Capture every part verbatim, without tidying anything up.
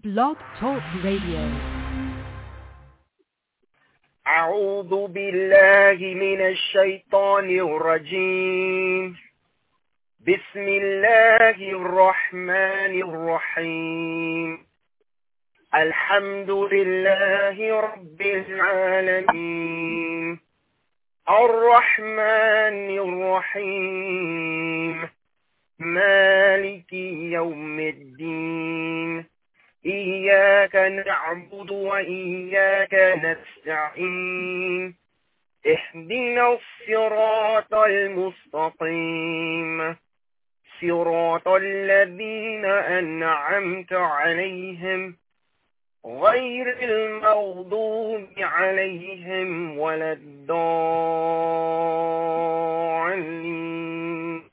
Blog Talk Radio. أعوذ بالله من الشيطان الرجيم. بسم الله الرحمن الرحيم. الحمد لله رب العالمين الرحمن الرحيم مالك يوم الدين إياك نعبد وإياك نستعين اهدنا الصراط المستقيم صراط الذين أنعمت عليهم غير المغضوب عليهم ولا الضالين.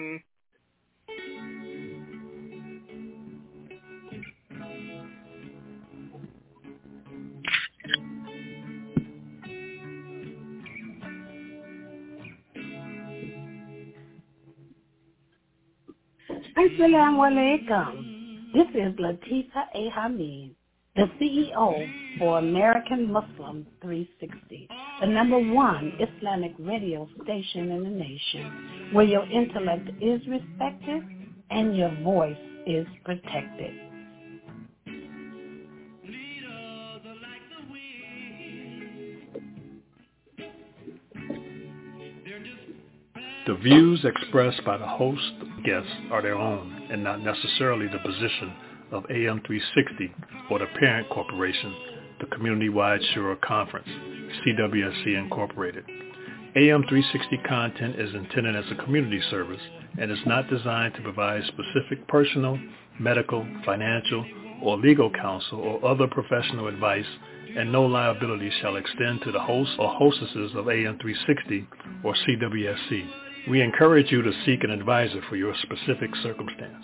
Assalamu alaikum. This is Latifa A. Hamid, the C E O for American Muslim three sixty, the number one Islamic radio station in the nation, where your intellect is respected and your voice is protected. The views expressed by the host and guests are their own and not necessarily the position of A M three sixty or the parent corporation, the Community-Wide Shura Conference, C W S C Incorporated. A M three sixty content is intended as a community service and is not designed to provide specific personal, medical, financial, or legal counsel or other professional advice, and no liability shall extend to the hosts or hostesses of A M three sixty or C W S C. We encourage you to seek an advisor for your specific circumstance.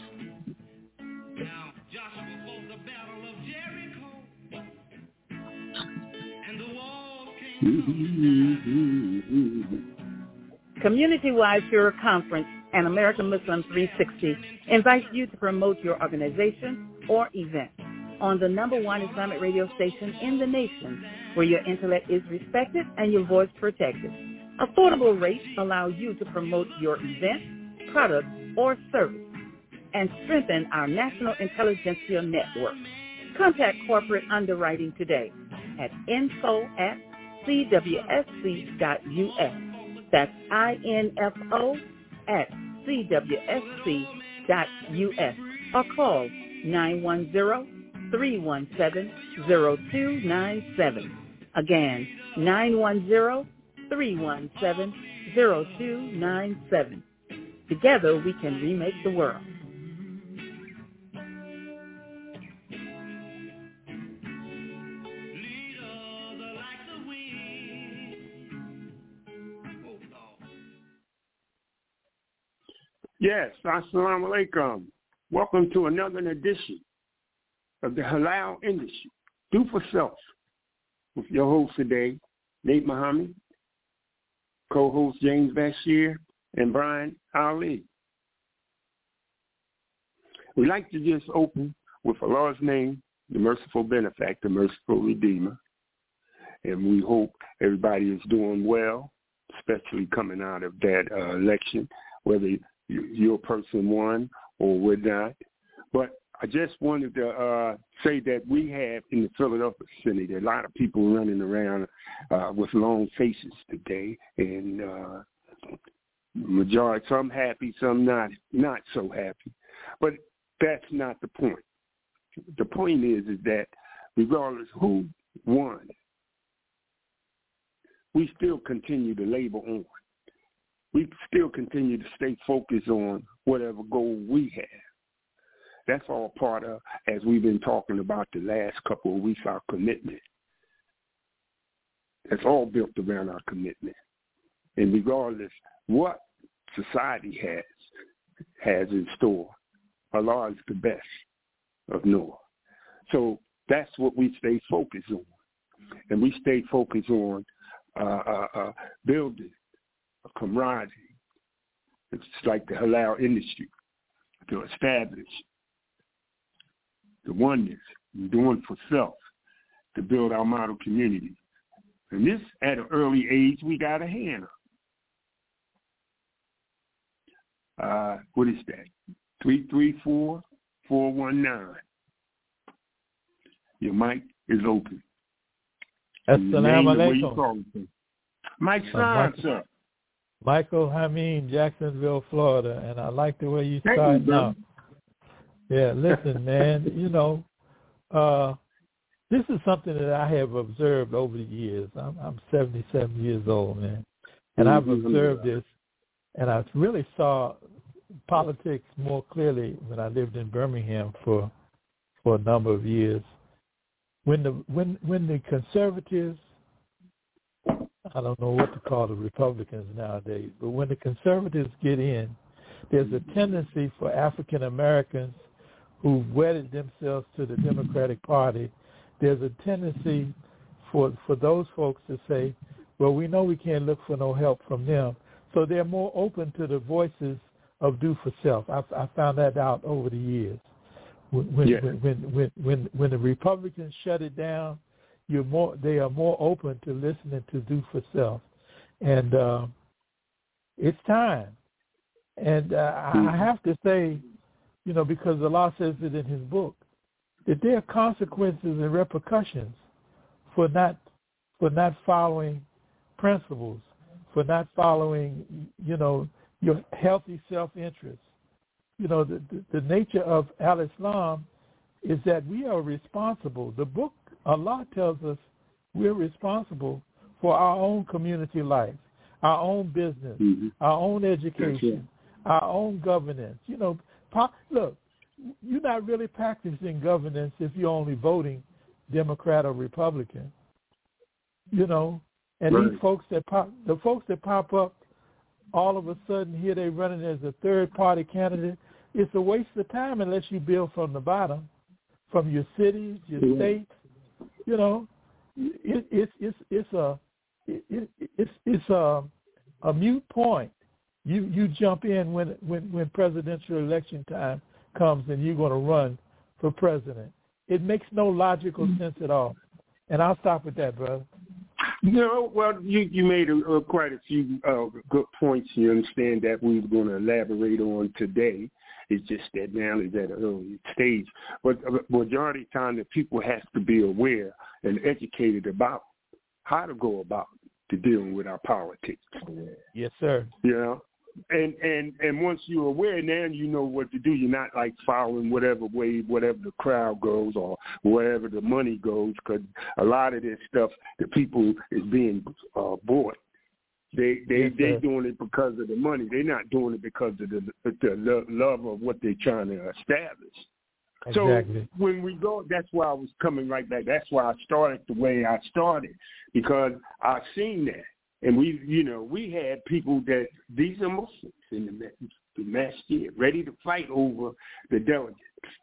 Community-Wide Shura Conference and American Muslim three sixty invites you to promote your organization or event on the number one Islamic radio station in the nation, where your intellect is respected and your voice protected. Affordable rates allow you to promote your event, product, or service and strengthen our national intelligentsia network. Contact corporate underwriting today at info at c w s c dot u s. That's I N F O at c w s c dot u s or call nine one zero, three one seven, zero two nine seven. Again, nine one zero, three one seven, zero two nine seven. Together we can remake the world. Yes, assalamu alaikum. Welcome to another edition of the Halal Industry. Do for Self with your host today, Nate Muhammad, co-host James Bashir, and Brian Ali. We like to just open with Allah's name, the merciful benefactor, merciful redeemer. And we hope everybody is doing well, especially coming out of that uh, election, whether your person won or would not. But I just wanted to uh, say that we have in the Philadelphia City, a lot of people running around uh, with long faces today, and uh, majority, some happy, some not, not so happy. But that's not the point. The point is, is that regardless who won, we still continue to labor on. We still continue to stay focused on whatever goal we have. That's all part of, as we've been talking about the last couple of weeks, our commitment. It's all built around our commitment. And regardless what society has, has in store, Allah is the best of Noah. So that's what we stay focused on. And we stay focused on uh, uh, uh, building a camaraderie. It's like the halal industry to establish the oneness doing for self to build our model community. And this, at an early age, we got a hand up. Uh, what is that? three three four, four one nine. Your mic is open. Assalamu alaikum. Mike Son, sir. Michael Hameen, Jacksonville, Florida, and I like the way you Thank start you, now. Yeah, listen, man, you know, uh, this is something that I have observed over the years. I'm, I'm seventy-seven years old, man, and I've observed this, and I really saw politics more clearly when I lived in Birmingham for for a number of years. When the when when the conservatives, I don't know what to call the Republicans nowadays, but when the conservatives get in, there's a tendency for African Americans who've wedded themselves to the Democratic Party, there's a tendency for for those folks to say, well, we know we can't look for no help from them. So they're more open to the voices of do for self. I, I found that out over the years. When when, yeah. when when when when when the Republicans shut it down, you're more they are more open to listening to do for self, and uh, it's time. And uh, I have to say, you know, because Allah says it in His book, that there are consequences and repercussions for not for not following principles, for not following, you know, your healthy self-interest. You know, the, the, the nature of al-Islam is that we are responsible. The book, Allah tells us we're responsible for our own community life, our own business, mm-hmm. our own education, our own governance. You know, po- look, you're not really practicing governance if you're only voting Democrat or Republican. You know, and right. these folks that pop, the folks that pop up, all of a sudden here they running as a third party candidate. It's a waste of time unless you build from the bottom, from your cities, your yeah. states. You know, it, it's it's it's a it, it, it's it's a a moot point. You you jump in when when when presidential election time comes and you're going to run for president. It makes no logical sense at all. And I'll stop with that, brother. No, well, you, you made a, a, quite a few uh, good points. You understand that we were going to elaborate on today. It's just that now is at an early stage. But the majority of the time, the people have to be aware and educated about how to go about to dealing with our politics. Yes, sir. You know? And, and and once you're aware, now you know what to do. You're not like following whatever way, whatever the crowd goes or wherever the money goes, because a lot of this stuff, the people is being uh, bought. They they yes, they doing it because of the money. They're not doing it because of the the love of what they're trying to establish. Exactly. So when we go, that's why I was coming right back. That's why I started the way I started, because I've seen that. And we, you know, we had people that, these are Muslims in the, the masjid, ready to fight over the delegates.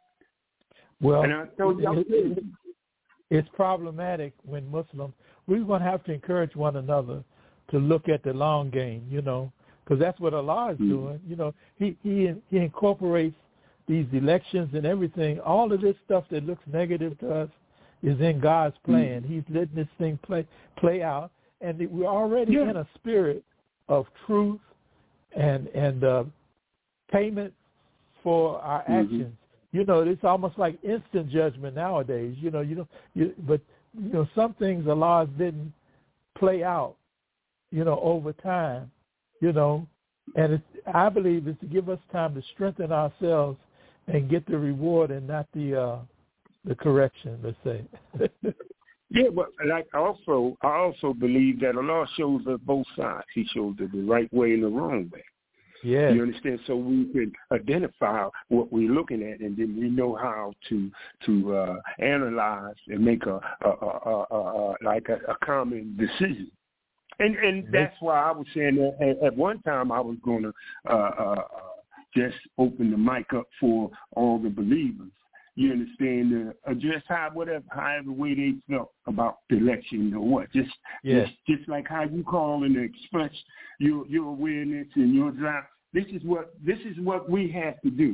Well, and I told you, it, it's problematic when Muslims, we're going to have to encourage one another to look at the long game, you know, because that's what Allah is mm-hmm. doing. You know, he, he he incorporates these elections and everything. All of this stuff that looks negative to us is in God's plan. Mm-hmm. He's letting this thing play play out. And we're already yeah. in a spirit of truth and and uh, payment for our mm-hmm. actions. You know, it's almost like instant judgment nowadays. You know, you know, you, but you know, some things the laws didn't play out. You know, over time. You know, and it's, I believe it's to give us time to strengthen ourselves and get the reward and not the uh, the correction. Let's say. Yeah, but like also, I also believe that Allah shows us both sides. He shows us the right way and the wrong way. Yeah, you understand. So we can identify what we're looking at, and then we know how to to uh, analyze and make a, a, a, a, a, a like a, a common decision. And and that's why I was saying that at, at one time I was going to uh, uh, just open the mic up for all the believers. You understand, uh, address how whatever, however way they felt about the election or what. Just, yeah. just, just like how you call and express your your awareness and your drive. This is what this is what we have to do.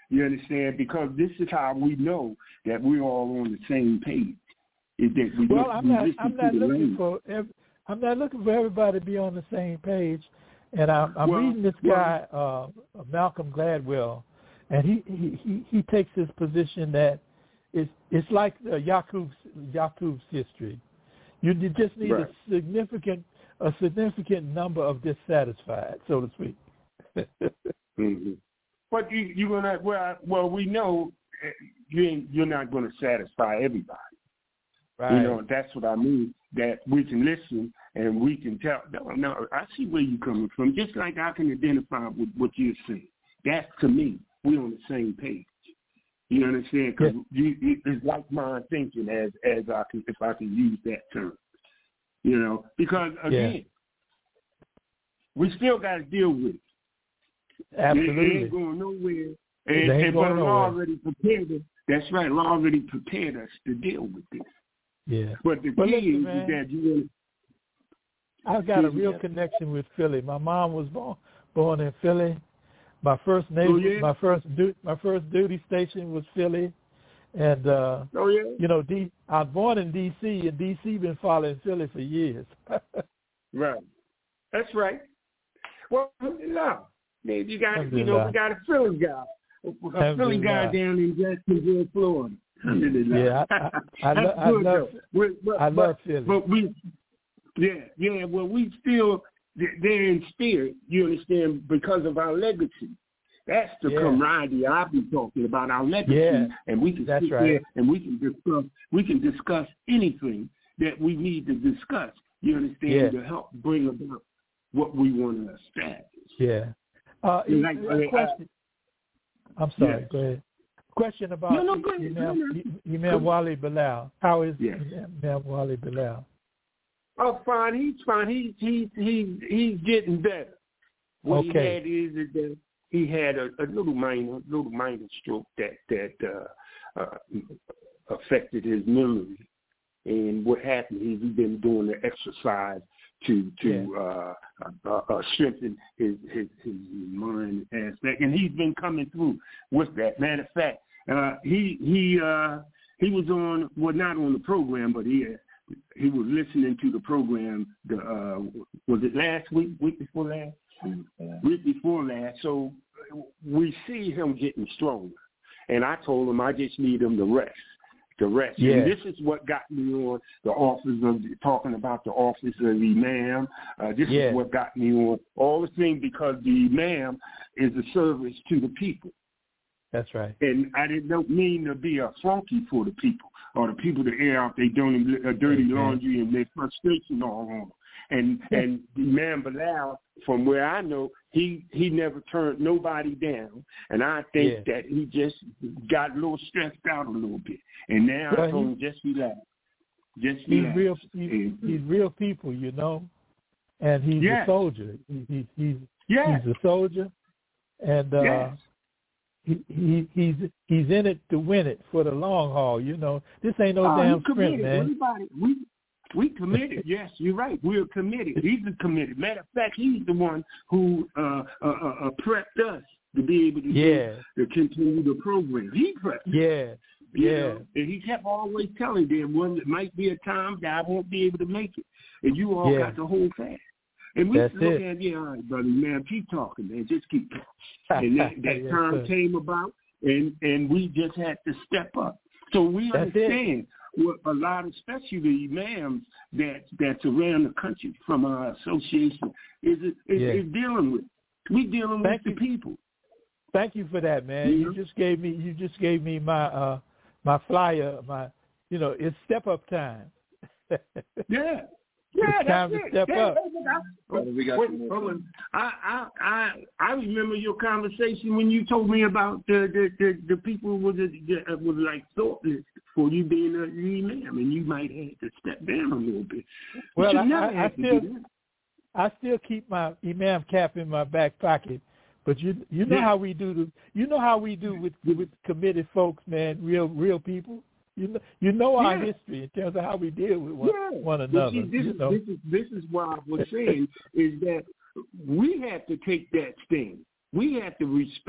You understand? Because this is how we know that we're all on the same page. Is that we well, look, I'm we not. listen I'm to not the looking language. for. Every, I'm not looking for everybody to be on the same page. And I'm, I'm well, reading this guy, uh, Malcolm Gladwell, and he, he, he, he takes this position that it's it's like uh, Yaqub's Yaqub's history. You, you just need right. a significant a significant number of dissatisfied, so to speak. mm-hmm. But you you're gonna well well we know you ain't, you're not going to satisfy everybody. Right. You know, that's what I mean. That we can listen and we can tell. No, no, I see where you're coming from. Just like I can identify with what you're saying. That's to me, we're on the same page. You understand? Because yeah. it's like mind thinking, as as I can, if I can use that term. You know, because again, yeah. we still got to deal with it. Absolutely. It ain't going nowhere. And, ain't and going but nowhere. law already prepared us. That's right. Law already prepared us to deal with this. Yeah. But the but key listen, is, man, is that you. I've got a real yeah. connection with Philly. My mom was born born in Philly. My first neighbor, oh, yeah? my first du- my first duty station was Philly, and uh, oh yeah, you know, D. I was born in D C and D C been following Philly for years. Right. That's right. Well, no, man, you got you know we got a Philly guy, a Philly guy down in Jacksonville, Florida. Yeah, I, I, I, lo- I love but, I but, love Philly. But we, yeah, yeah. Well, we still they're in spirit. You understand, because of our legacy. That's the yeah. camaraderie I've been talking about. Our legacy, yeah, and we can that's sit right. there and we can discuss. We can discuss anything that we need to discuss. You understand, yeah. to help bring about what we want to establish. Yeah. Uh, like, a question. I, I'm sorry. Yes. Go ahead. Question about no, no, go ahead. Imam, No, no. Imam Wali Bilal. How is yes. Imam Wali Bilal? Oh, fine. He's fine. He's he's he's he's getting better. What okay. he had is that he had a, a little minor little minor stroke that that uh, uh, affected his memory. And what happened is he's been doing the exercise to to yeah. uh, uh, uh, strengthen his, his his mind aspect, and he's been coming through with that. Matter of fact, uh, he he uh, he was on well not on the program, but he he was listening to the program. The uh, was it last week, week before last, yeah. week before last. So we see him getting stronger, and I told him I just need him to rest. The rest. Yeah. And this is what got me on the office of talking about the office of the imam. Uh, this yeah. is what got me on all the things, because the imam is a service to the people. That's right. And I didn't mean to be a flunky for the people or the people to air out their dirty, uh, dirty laundry and their frustration all on. And and Imam Bilal, from where I know, he, he never turned nobody down. And I think yeah. that he just got a little stressed out a little bit. And now well, I told him, just relax. Just he's relax. Real, he's, he's real people, you know. And he's yes. a soldier. He, he, he's yes. he's a soldier. And uh, yes. he, he he's he's in it to win it for the long haul, you know. This ain't no uh, damn sprint, man. Everybody, we, We committed. Yes, you're right. We're committed. He's committed. Matter of fact, he's the one who uh, uh, uh, prepped us to be able to, yeah. do, to continue the program. He prepped. Yeah, you yeah. know? And he kept always telling them, well, it might be a time that I won't be able to make it, and you all yeah. got to hold fast. And we That's look it. at, yeah, all right, brother, man, keep talking, man, just keep talking. And that, that yes, time sir. came about, and and we just had to step up. So we That's understand. It. What a lot, especially the imams that that's around the country from our association, is is, yeah. is dealing with. We dealing Thank with you. the people. Thank you for that, man. Yeah. You just gave me you just gave me my uh my flyer, my you know, it's step up time. yeah. Yeah, it's time that's to it. step yeah, up. Well, we got wait, hold on. I, I I I remember your conversation when you told me about the the, the, the people was the, the, was like thoughtless for you being an imam, and you might have to step down a little bit. Well, I, never I, I still I still keep my imam cap in my back pocket, but you you know yeah. how we do the you know how we do with with committed folks, man, real real people. You know, you know our yeah. history in terms of how we deal with one, yeah. one another. See, this, you is, know? this is this is what I was saying is that we have to take that stand. We have to respect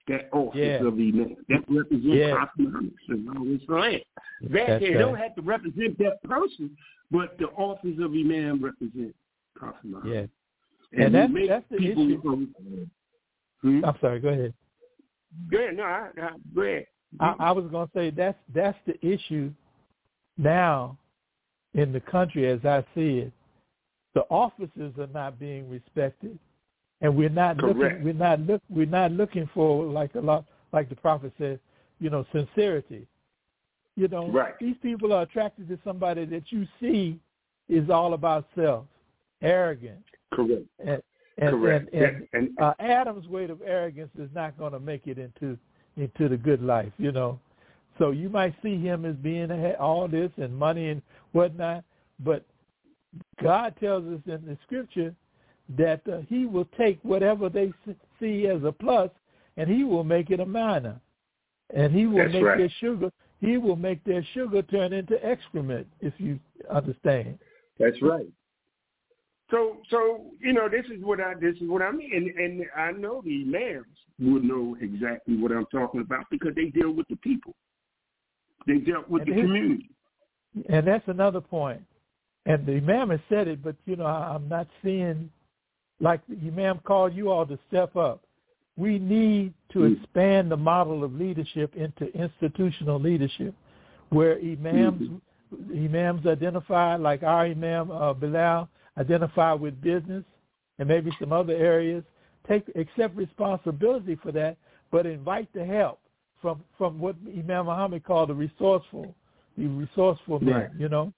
that office yeah. of imam. That represents yeah. Prophet Muhammad sallallahu alaihi wasallam. That That's they right. don't have to represent that person, but the office of imam represents Prophet Muhammad. Yeah. And, and that's, that's the people, issue. Hmm? I'm sorry, go ahead. Go ahead. No, I, I, go ahead. I, I was going to say that's that's the issue now in the country as I see it. The officers are not being respected, and we're not Correct. looking. We're not look. We're not looking for like a lot, like the prophet said. You know, sincerity. You know, right. These people are attracted to somebody that you see is all about self, arrogant. Correct. And and Correct. and, and, and, and uh, Adam's weight of arrogance is not going to make it into into the good life. You know, so you might see him as being all this and money and whatnot, but God tells us in the scripture that uh, he will take whatever they see as a plus and he will make it a minor. And he will That's make right. their sugar, he will make their sugar turn into excrement, if you understand. That's right. So, so you know, this is what I this is what I mean, and, and I know the imams would know exactly what I'm talking about because they deal with the people. They dealt with and the community. And that's another point. And the imam has said it, but, you know, I'm not seeing, like the imam called you all to step up. We need to mm-hmm. expand the model of leadership into institutional leadership, where imams mm-hmm. imams identify, like our imam, uh, Bilal, identify with business and maybe some other areas, take accept responsibility for that, but invite the help from, from what Imam Muhammad called the resourceful, the resourceful men, right. you know.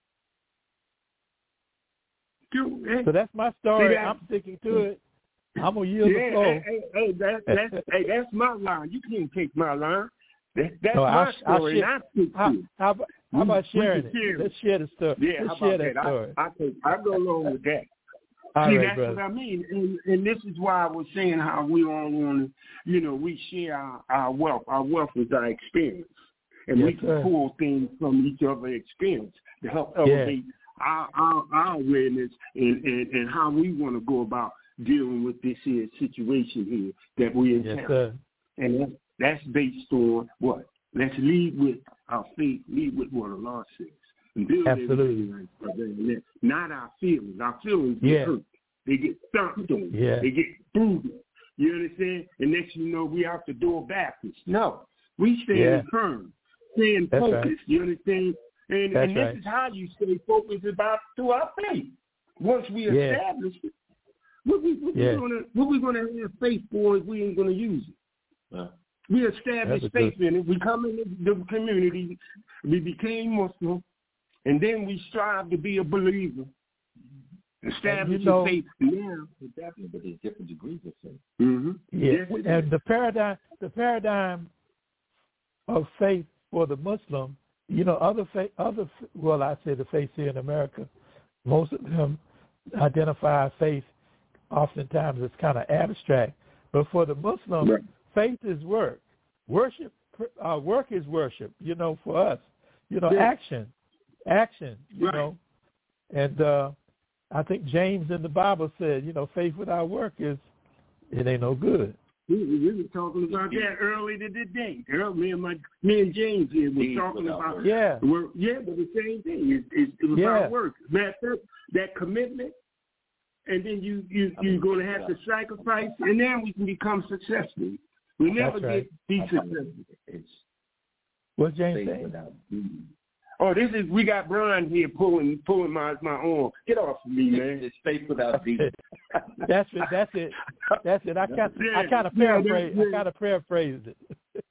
So that's my story. I'm sticking to it. I'm gonna yield yeah, the floor. Hey, hey, hey, that, that's, hey, that's my line. You can't take my line. That, that's no, my I'll, story. I'll and I stick how, to it. how, about, how about sharing it? Share Let's share the story. Yeah, Let's how share about that, that? story. I, I, take, I go along with that. All See, right, that's brother. what I mean. And, and this is why I was saying how we all want to, you know, we share our, our wealth. Our wealth is our experience. And yes, we can sir. pull things from each other's experience to help elevate yeah. our, our, our awareness and, and, and how we want to go about dealing with this here situation here that we encounter. Yes, and that's, that's based on what? Let's lead with our faith, lead with what Allah says. And build Absolutely. everything like not our feelings. Our feelings get yeah. hurt. They get stomped on. Yeah. They get bruised. You understand? And next you know, we out the door backwards. No. We stand yeah. firm, staying That's focused. Right. You understand? And, That's and this right. is how you stay focused about through our faith. Once we yeah. establish it, what we what yeah. we gonna what we gonna have faith for if we ain't gonna use it? Uh, we established faith good. in it. We come into the community. We became Muslim, and then we strive to be a believer. Establish you know, faith now, definitely, but there's different degrees of faith. Mm-hmm. Yeah, yes, and the paradigm, the paradigm of faith for the Muslim, you know, other faith, other well, I say the faiths here in America, most of them identify faith oftentimes as kind of abstract, but for the Muslim, right. faith is work. Worship, uh, work is worship. You know, for us, you know, yeah. action, action. You right. know, and. uh I think James in the Bible said, you know, faith without work is, it ain't no good. We, we were talking about that earlier today. Earlier, me and my, me and James here were talking about work. Yeah, work. Yeah, but the same thing. It's, it's, it's yeah. about work. That, that commitment, and then you you you're going to have to sacrifice, and then we can become successful. We never That's right. get be successful. It's what James saying? Oh, this is we got Brian here pulling pulling my my arm. Get off of me, man. It's faith without deed. That's it. That's it. That's it. I kind yeah, I kind of yeah, paraphrase. yeah. I kind of paraphrased it.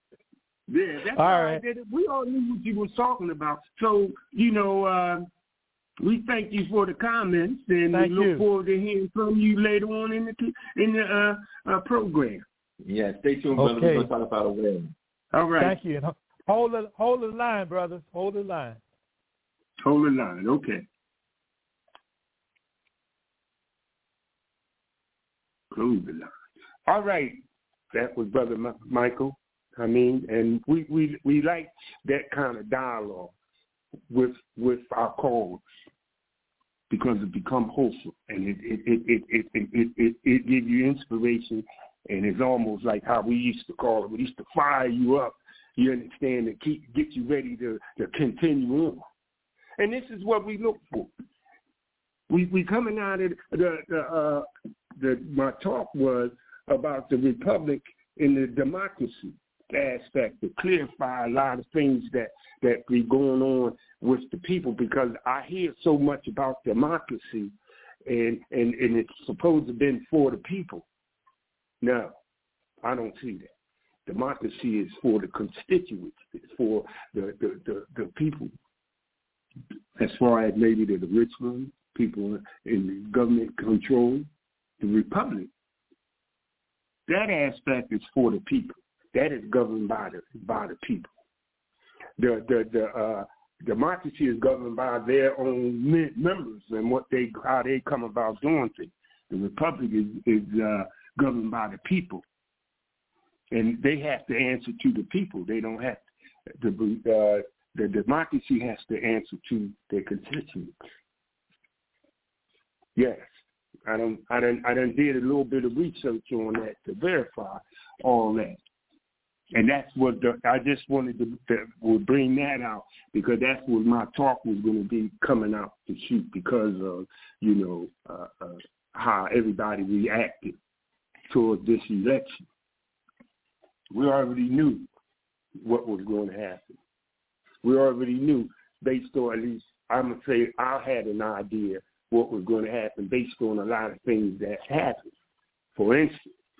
yeah, that's all right. right. We all knew what you were talking about. So you know, uh, we thank you for the comments, and thank we look you. forward to hearing from you later on in the in the uh, uh, program. Yeah, stay tuned, brother. Okay. We're going to talk about awareness. All right. Thank you. And hold the hold the line, brothers. Hold the line. Hold the line. Okay. Close the line. All right. That was Brother M- Michael. I mean, and we, we we like that kind of dialogue with with our callers because it become wholesome and it it it it it it, it, it gives you inspiration And it's almost like how we used to call it. We used to fire you up, you understand, to keep get you ready to, to continue on. And this is what we look for. We we coming out of the the, uh, the my talk was about the republic and the democracy aspect to clarify a lot of things that that be going on with the people, because I hear so much about democracy and and, and it's supposed to have been for the people. No, I don't see that. Democracy is for the constituents. It's for the the, the, the people. As far as maybe the, the rich ones, people in the government control, the republic, that aspect is for the people. That is governed by the by the people. The the the uh, democracy is governed by their own members and what they how they come about doing things. The republic is is uh, governed by the people, and they have to answer to the people. They don't have to. The uh, the democracy has to answer to their constituents. Yes, I don't I don't I done did a little bit of research on that to verify all that. And that's what the, I just wanted to, to will bring that out, because that's what my talk was going to be coming out to shoot, because of, you know, uh, uh, how everybody reacted toward this election. We already knew what was going to happen. We already knew, based on, at least I'm going to say I had an idea what was going to happen based on a lot of things that happened. For instance,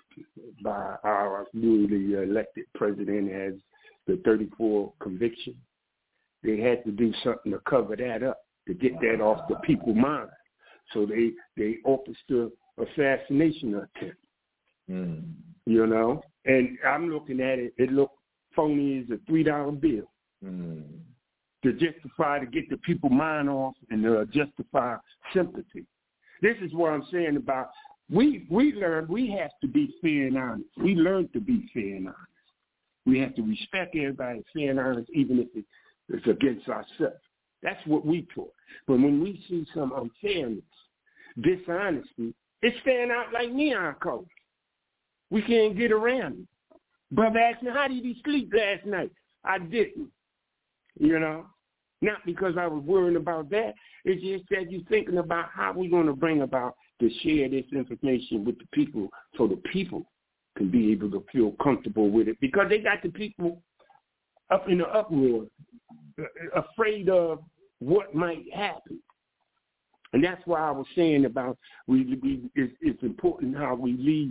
by our newly elected president has the thirty-four conviction. They had to do something to cover that up, to get that off the people's mind. So they, they orchestrated assassination attempt, mm. you know. And I'm looking at it, it looked phony as a three dollar bill mm. to justify, to get the people's mind off and to justify sympathy. This is what I'm saying about We we learned we have to be fair and honest. We learned to be fair and honest. We have to respect everybody, fair and honest, even if it's against ourselves. That's what we taught. But when we see some unfairness, dishonesty, it's standing out like neon colors. We can't get around it. Brother asked me, how did you sleep last night? I didn't, you know. Not because I was worrying about that. It's just that you're thinking about how we're going to bring about to share this information with the people so the people can be able to feel comfortable with it, because they got the people up in the uproar, afraid of what might happen. And that's why I was saying about we, we it's, it's important how we lead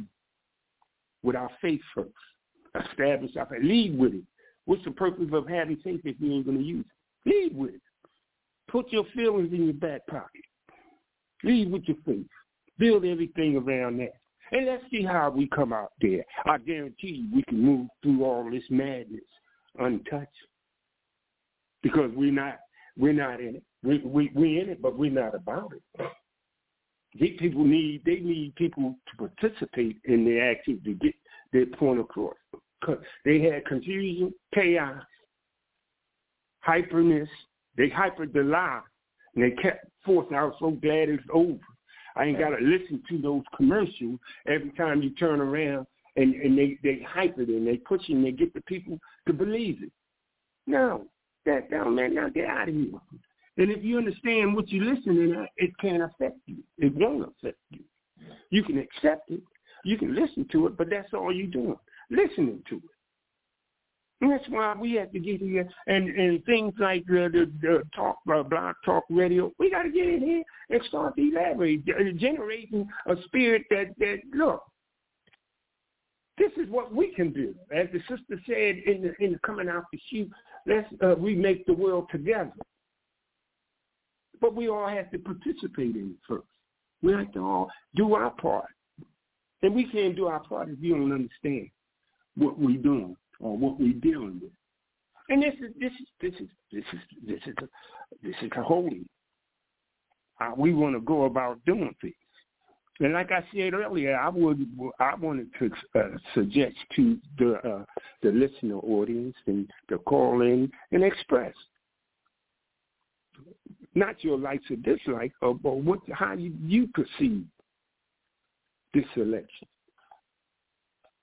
with our faith first. Establish our faith. Lead with it. What's the purpose of having faith if you ain't going to use it? Lead with it. Put your feelings in your back pocket. Lead with your faith. Build everything around that. And let's see how we come out there. I guarantee you we can move through all this madness untouched. Because we're not we're not in it. We we we're in it, but we're not about it. These people need they need people to participate in their activity to get their point across. They had confusion, chaos, hyperness. They hypered the lie, and they kept forcing. I was so glad it's over. I ain't got to listen to those commercials every time you turn around, and, and they, they hype it and they push it and they get the people to believe it. No, that down, man, now get out of here. And if you understand what you're listening to, it can't affect you. It won't affect you. You can accept it. You can listen to it, but that's all you're doing, listening to it. And that's why we have to get here, and, and things like uh, the, the talk, uh, blog talk radio, we got to get in here and start elaborating, generating a spirit that, that, look, this is what we can do. As the sister said in the, in the coming out the chute, let's uh, remake the world together. But we all have to participate in it first. We have to all do our part. And we can't do our part if you don't understand what we're doing or what we're dealing with. And this is this is this is this is this is a, this is a holy. Uh, we want to go about doing things. And like I said earlier, I would I wanted to uh, suggest to the uh, the listener audience and to call in and express not your likes or dislikes, but what how you, you perceive this election.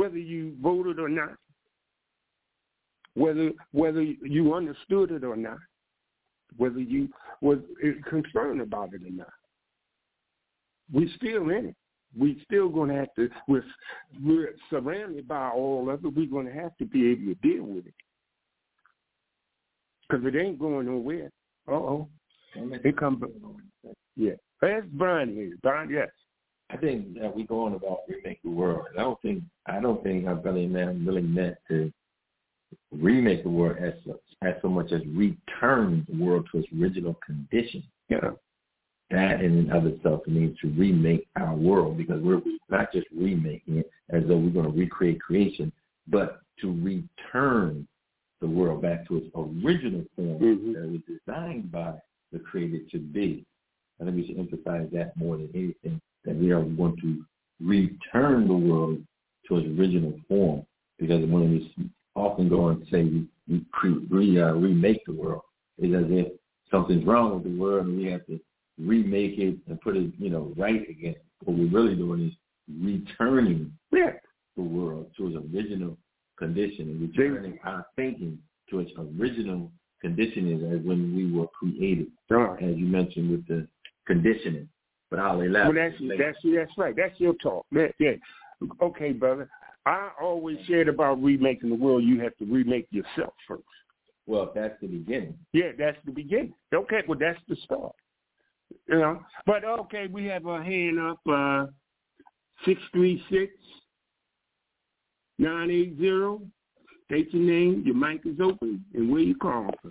whether you voted or not, whether whether you understood it or not, whether you was concerned about it or not. We still in it. We still going to have to, we're, we're surrounded by all of it. We're going to have to be able to deal with it. Because it ain't going nowhere. Uh-oh. It comes, yeah. That's Brian here. Brian, yes. I think that we go on about remake the world. I don't think, I don't think our belly man really meant to remake the world as, as so much as return the world to its original condition. Yeah. That in and of itself means to remake our world, because we're not just remaking it as though we're going to recreate creation, but to return the world back to its original form mm-hmm. that it was designed by the Creator to be. I think we should emphasize that more than anything, that we are going to return the world to its original form, because when we often go and say we, we, cre- we uh, remake the world, it's as if something's wrong with the world and we have to remake it and put it, you know, right again. What we're really doing is returning yeah. the world to its original condition and returning our thinking to its original conditioning as when we were created, right. as you mentioned with the conditioning. But I'll elaborate. Well, that's, that's, that's right. That's your talk. That, yeah. Okay, brother. I always said about remaking the world, you have to remake yourself first. Well, that's the beginning. Yeah, that's the beginning. Okay, well, that's the start. You know, but okay, we have a hand up, uh, six three six, nine eight zero. State your name, your mic is open, and where you calling from.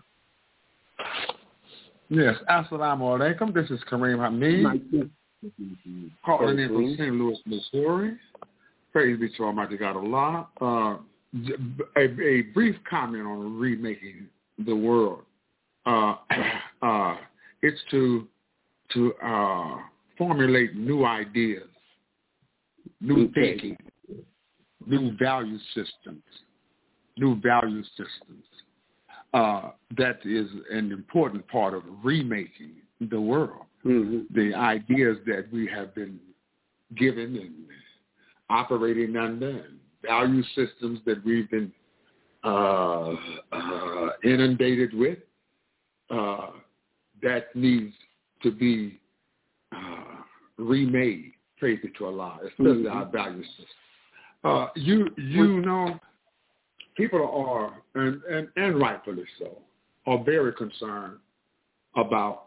Yes, assalamu alaikum. This is Kareem Hamid, calling in from Saint Louis, Missouri. Praise be to Almighty God Allah. Uh, a, a brief comment on remaking the world. Uh, uh, it's to to uh, formulate new ideas, new okay. thinking, new value systems, new value systems. Uh, that is an important part of remaking the world. Mm-hmm. The ideas that we have been given and operating under, and value systems that we've been uh, uh, inundated with, uh, that needs to be uh, remade. Praise be to Allah, especially mm-hmm. our value system. Uh, you you know, people are, and, and, and rightfully so, are very concerned about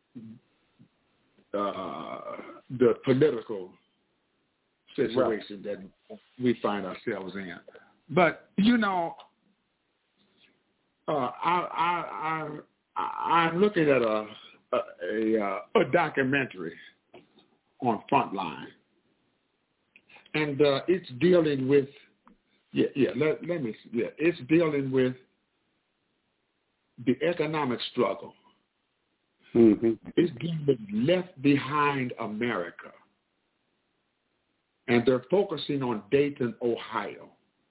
uh, the political situation right. that we find ourselves in. But, you know, uh, I, I, I, I'm looking at a, a, a, a documentary on Frontline, and uh, it's dealing with, yeah, yeah, let, let me, yeah, it's dealing with the economic struggle. Mm-hmm. It's dealing with Left Behind America. And they're focusing on Dayton, Ohio.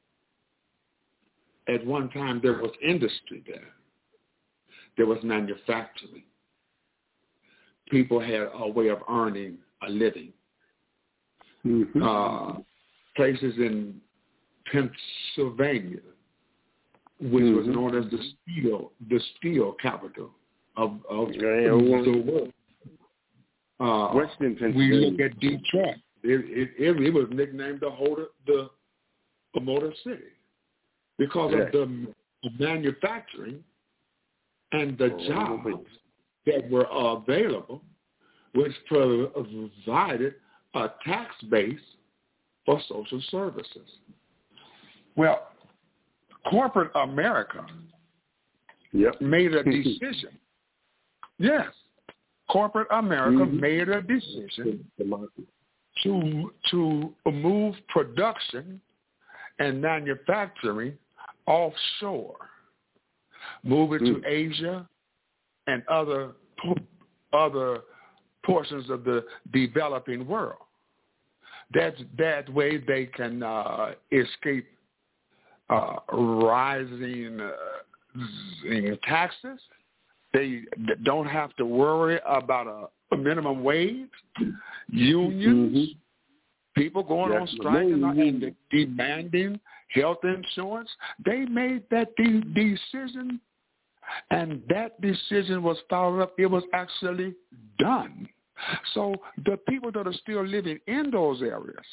At one time, there was industry there. There was manufacturing. People had a way of earning a living. Mm-hmm. Uh, places in Pennsylvania, which mm-hmm. was known as the steel, the steel capital of, of yeah, the world. Uh, Western Pennsylvania. We look at Detroit. It, it, it was nicknamed the, Motor, the, the Motor City because yes. of the manufacturing and the oh, jobs that were available, which provided a tax base for social services. Well, corporate America yep. made a decision. Yes, corporate America mm-hmm. made a decision to to move production and manufacturing offshore, move it mm. to Asia and other other portions of the developing world. That that way they can uh, escape uh, rising uh, taxes. They don't have to worry about a, a minimum wage, unions, People going That's on striking and de- demanding health insurance. They made that de- decision, and that decision was followed up. It was actually done. So the people that are still living in those areas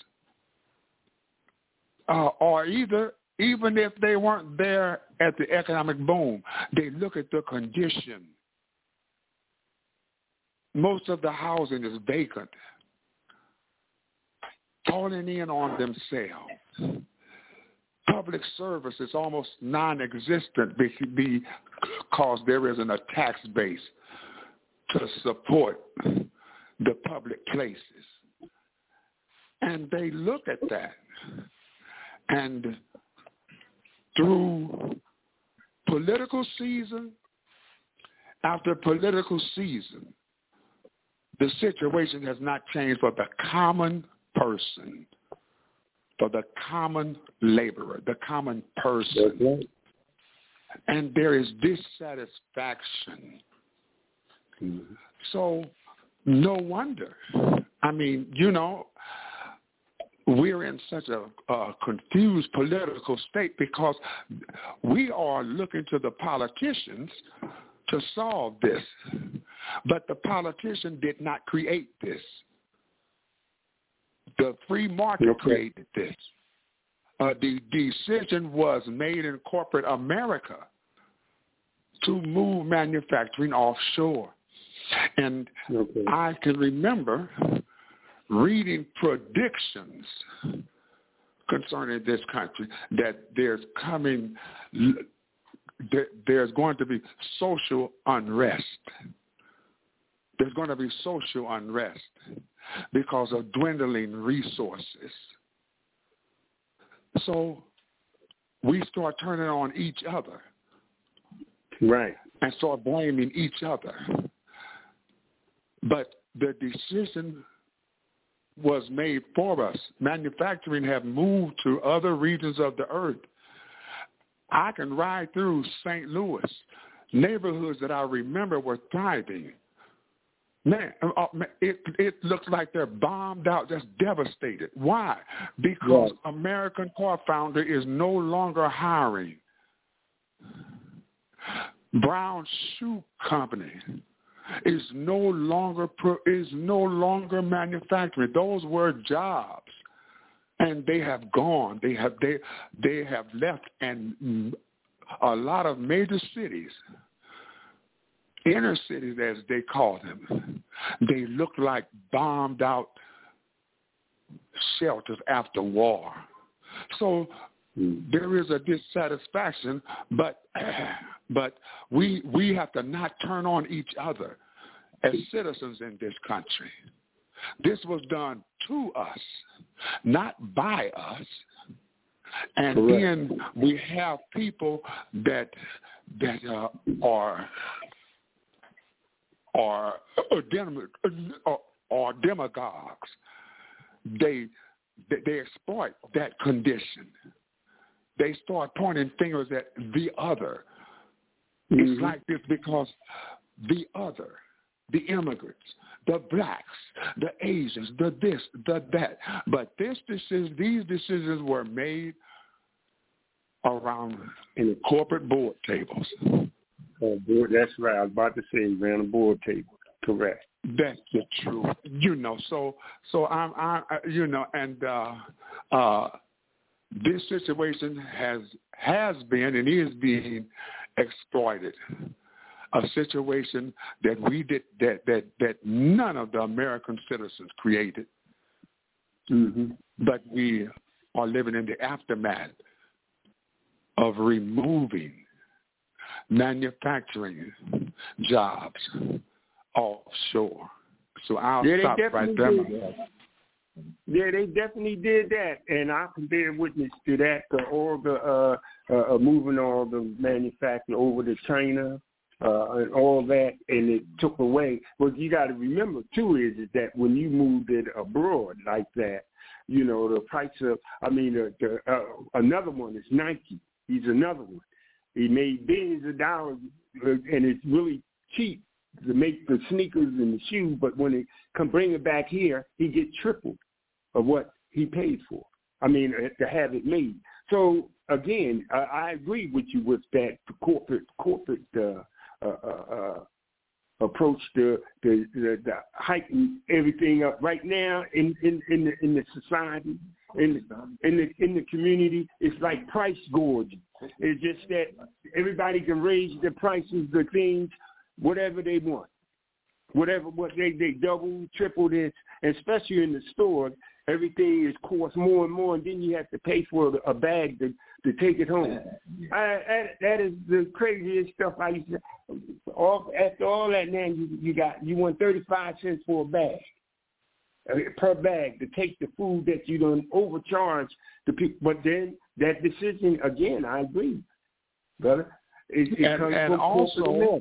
uh, are either, even if they weren't there at the economic boom, they look at the condition. Most of the housing is vacant, falling in on themselves. Public service is almost non-existent because there isn't a tax base to support the public places. And they look at that, and through political season after political season, the situation has not changed for the common person, for the common laborer, the common person. Okay. And there is dissatisfaction. Mm-hmm. So no wonder. I mean, you know, we're in such a, a confused political state because we are looking to the politicians to solve this. But the politician did not create this. The free market okay. created this. Uh, the decision was made in corporate America to move manufacturing offshore. And okay. I can remember reading predictions concerning this country that there's coming, there's going to be social unrest. There's going to be social unrest because of dwindling resources. So we start turning on each other. Right. And start blaming each other. But the decision was made for us. Manufacturing have moved to other regions of the earth. I can ride through Saint Louis. Neighborhoods that I remember were thriving. Man, it, it looks like they're bombed out, just devastated. Why? Because yeah. American Car Founder is no longer hiring. Brown Shoe Company is no longer is no longer manufacturing. Those were jobs, and they have gone. They have they they have left, and a lot of major cities, inner cities as they call them, they look like bombed out shelters after war. So there is a dissatisfaction, but but we we have to not turn on each other as citizens in this country. This was done to us, not by us. And Correct. Then we have people that that uh, are are are, dem- are, are demagogues. They, they they exploit that condition. They start pointing fingers at the other. Mm-hmm. It's like this because the other, the immigrants, the blacks, the Asians, the this, the that. But this decision, these decisions were made around in the corporate board tables. Oh, board, that's right. I was about to say around the board table. Correct. That's the truth. You know, so so I'm, I, you know, and uh, uh, this situation has has been and is being exploited. A situation that we did that that that none of the American citizens created, mm-hmm. but we are living in the aftermath of removing manufacturing jobs offshore. So I'll yeah, stop right there. Yeah, they definitely did that, and I can bear witness to that. To all the uh, uh, moving all the manufacturing over to China uh, and all that, and it took away. What you got to remember too is, is that when you moved it abroad like that, you know the price of. I mean, the, the, uh, another one is Nike. He's another one. He made billions of dollars, uh, and it's really cheap to make the sneakers and the shoes. But when they come bring it back here, he gets triple of what he paid for. I mean, to have it made. So again, I, I agree with you with that corporate corporate uh, uh, uh, approach to the, the, the hiking everything up right now in, in, in the in the society, in the, in the in the community. It's like price gouging. It's just that everybody can raise the prices, the things, whatever they want, whatever what they they double, triple this, and especially in the store. Everything is cost more and more, and then you have to pay for a bag to, to take it home. I, that, that is the craziest stuff I used to. All, after all that, now you, you got you want thirty-five cents for a bag per bag to take the food that you don't overcharge the people. But then that decision again, I agree, brother. It, it and comes and from also,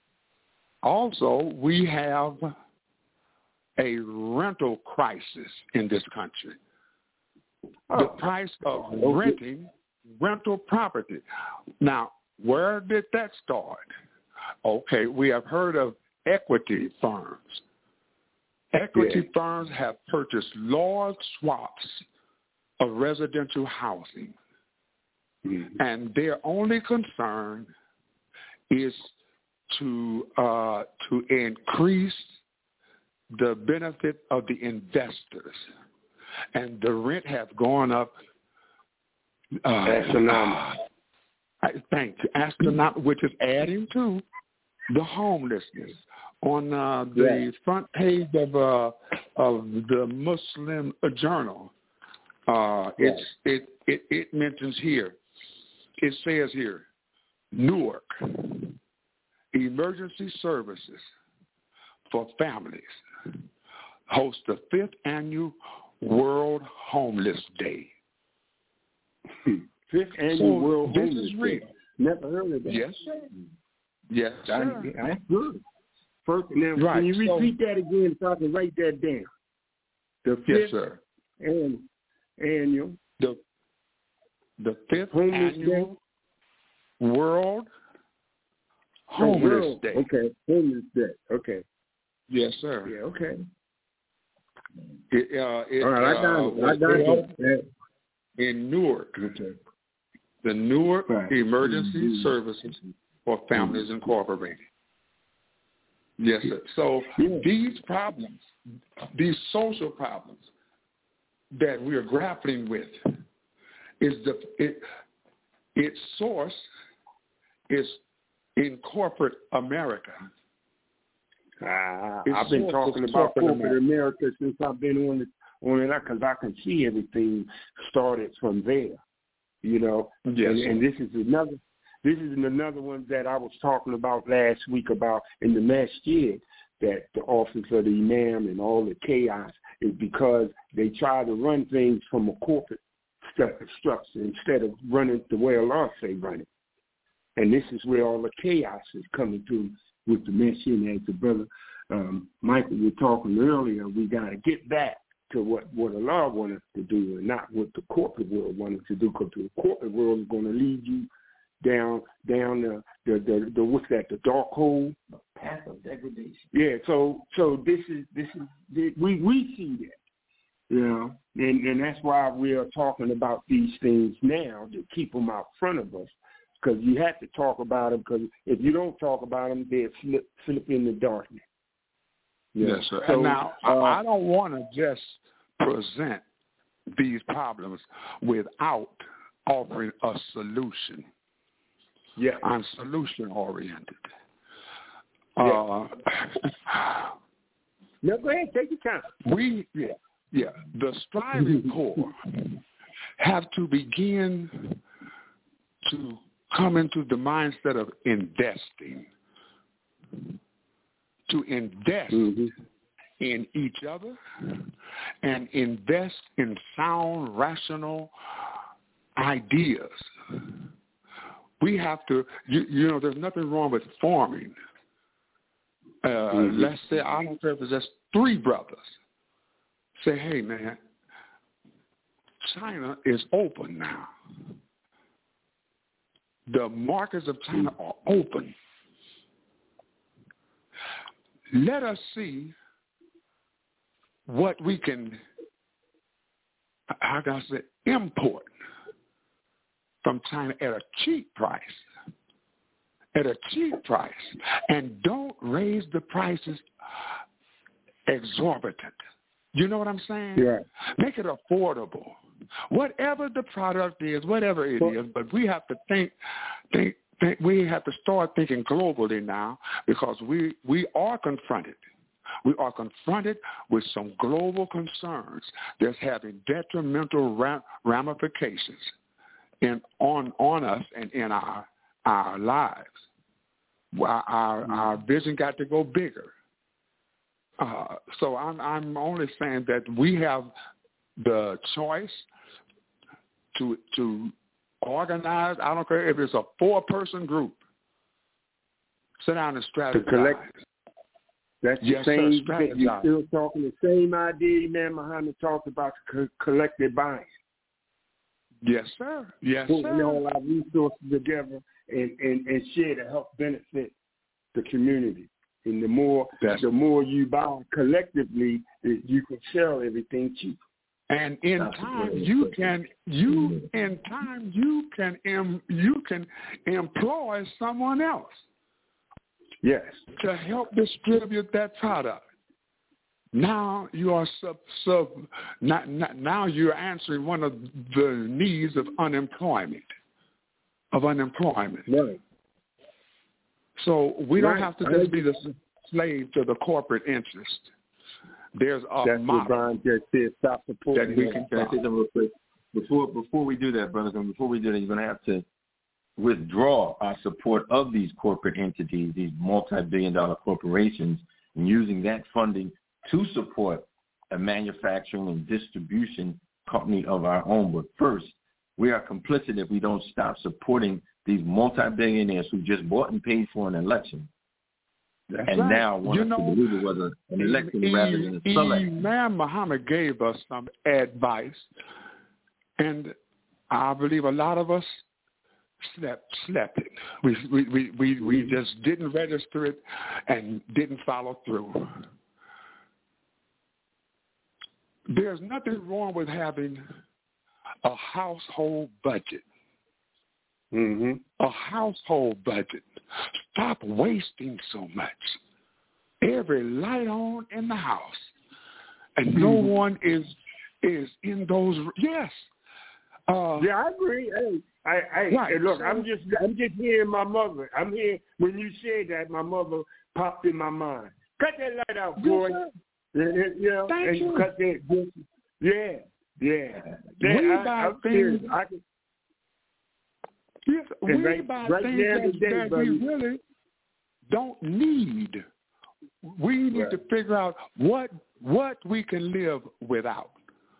also we have a rental crisis in this country. Oh. The price of okay. renting rental property. Now, where did that start? Okay, we have heard of equity firms. Equity yeah. firms have purchased large swaths of residential housing, mm-hmm. and their only concern is to uh, to increase the benefit of the investors, and the rent have gone up. Uh, astronomical. Uh, I think astronomical, which is adding to the homelessness. On uh, the yeah. front page of uh, of the Muslim Journal, uh, yeah. it's it, it it mentions here. It says here, Newark Emergency Services for Families host the fifth annual World Homeless Day. Fifth annual so World this Homeless is real. Day. Never heard of that. Yes, sir. Yes, sir. I, that's good. First, now, right. Can you repeat so, that again so I can write that down? The fifth yes, sir. And, annual. The the fifth Homeless annual Day? World Homeless World. Day. Okay, Homeless Day. Okay. Yes, sir. Yeah. Okay. It, uh, it, All right, I got uh, it. I got it. In Newark, okay. the Newark right. Emergency mm-hmm. Services for Families mm-hmm. Incorporated. Yes, sir. So yeah. these problems, these social problems that we are grappling with, is the it its source is in corporate America. Uh, I've been talking about corporate America. America since I've been on it, on it, because I can see everything started from there. You know, yes, and, and this is another. This is another one that I was talking about last week about in the masjid, that the office of the imam and all the chaos is because they try to run things from a corporate structure instead of running the way Allah say run it. And this is where all the chaos is coming through with the masjid. As the brother um, Michael was talking earlier, we got to get back to what, what Allah wanted us to do and not what the corporate world wanted to do, because the corporate world is going to lead you down down the, the the the what's that, the dark hole, the path of degradation. Yeah, so so this is this is we we see that, you know, and and that's why we are talking about these things now, to keep them out front of us, because you have to talk about them, because if you don't talk about them, they'll slip slip in the darkness. Yeah. Yes, sir. So, and now uh, I don't want to just present these problems without offering a solution. Yeah, I'm solution oriented. Yeah. Uh, no, go ahead, take your time. We, yeah, yeah. The striving poor have to begin to come into the mindset of investing, to invest mm-hmm. in each other and invest in sound, rational ideas. We have to, you, you know, there's nothing wrong with farming. Uh, mm-hmm. Let's say, I don't care if it's just three brothers. Say, hey, man, China is open now. The markets of China are open. Let us see what we can how can I say, import from China at a cheap price, at a cheap price, and don't raise the prices exorbitant. You know what I'm saying? Yeah. Make it affordable. Whatever the product is, whatever it is, but we have to think, think, think. We have to start thinking globally now, because we we are confronted. We are confronted with some global concerns that's having detrimental ram- ramifications in on on us and in our our lives. Our our, our vision got to go bigger. Uh, so I'm I'm only saying that we have the choice to to organize. I don't care if it's a four-person group. Sit down and strategize. To collect. That's yes, the same sir, thing. You're still talking the same idea Imam Muhammad talked about, co- collective buying. Yes, sir. Yes, Putting sir. all our resources together and, and, and share to help benefit the community. And the more That's the more you buy collectively, you can sell everything cheap. And in That's time, you can you in time you can em, you can employ someone else. Yes. To help distribute that product. Now you are sub sub. Not, not, now you're answering one of the needs of unemployment. Of unemployment. Right. So we right. don't have to just be the slave to the corporate interest. There's a That's model what Brian just said. Stop supporting. That we can say something real quick? Before before we do that, brothers, and before we do that, you're going to have to withdraw our support of these corporate entities, these multi-billion dollar corporations, and using that funding to support a manufacturing and distribution company of our own. But first, we are complicit if we don't stop supporting these multi-billionaires who just bought and paid for an election. That's and right. now want you us know, to believe it was a, an election e- rather than a selection. Imam Muhammad gave us some advice, and I believe a lot of us slept slept it. We we we we, we just didn't register it and didn't follow through. There's nothing wrong with having a household budget. Mm-hmm. A household budget. Stop wasting so much. Every light on in the house, and no mm-hmm. one is is in those. Yes. Uh, yeah, I agree. Hey, I, I right. hey, look, so, I'm just, I'm just hearing my mother. I'm here when you said that. My mother popped in my mind. Cut that light out, boy. You know, Thank and you. cut that. Yeah, yeah. We I, buy I'm things. I can, yes, we right, buy right things that, today, that we really don't need. We need right. to figure out what what we can live without.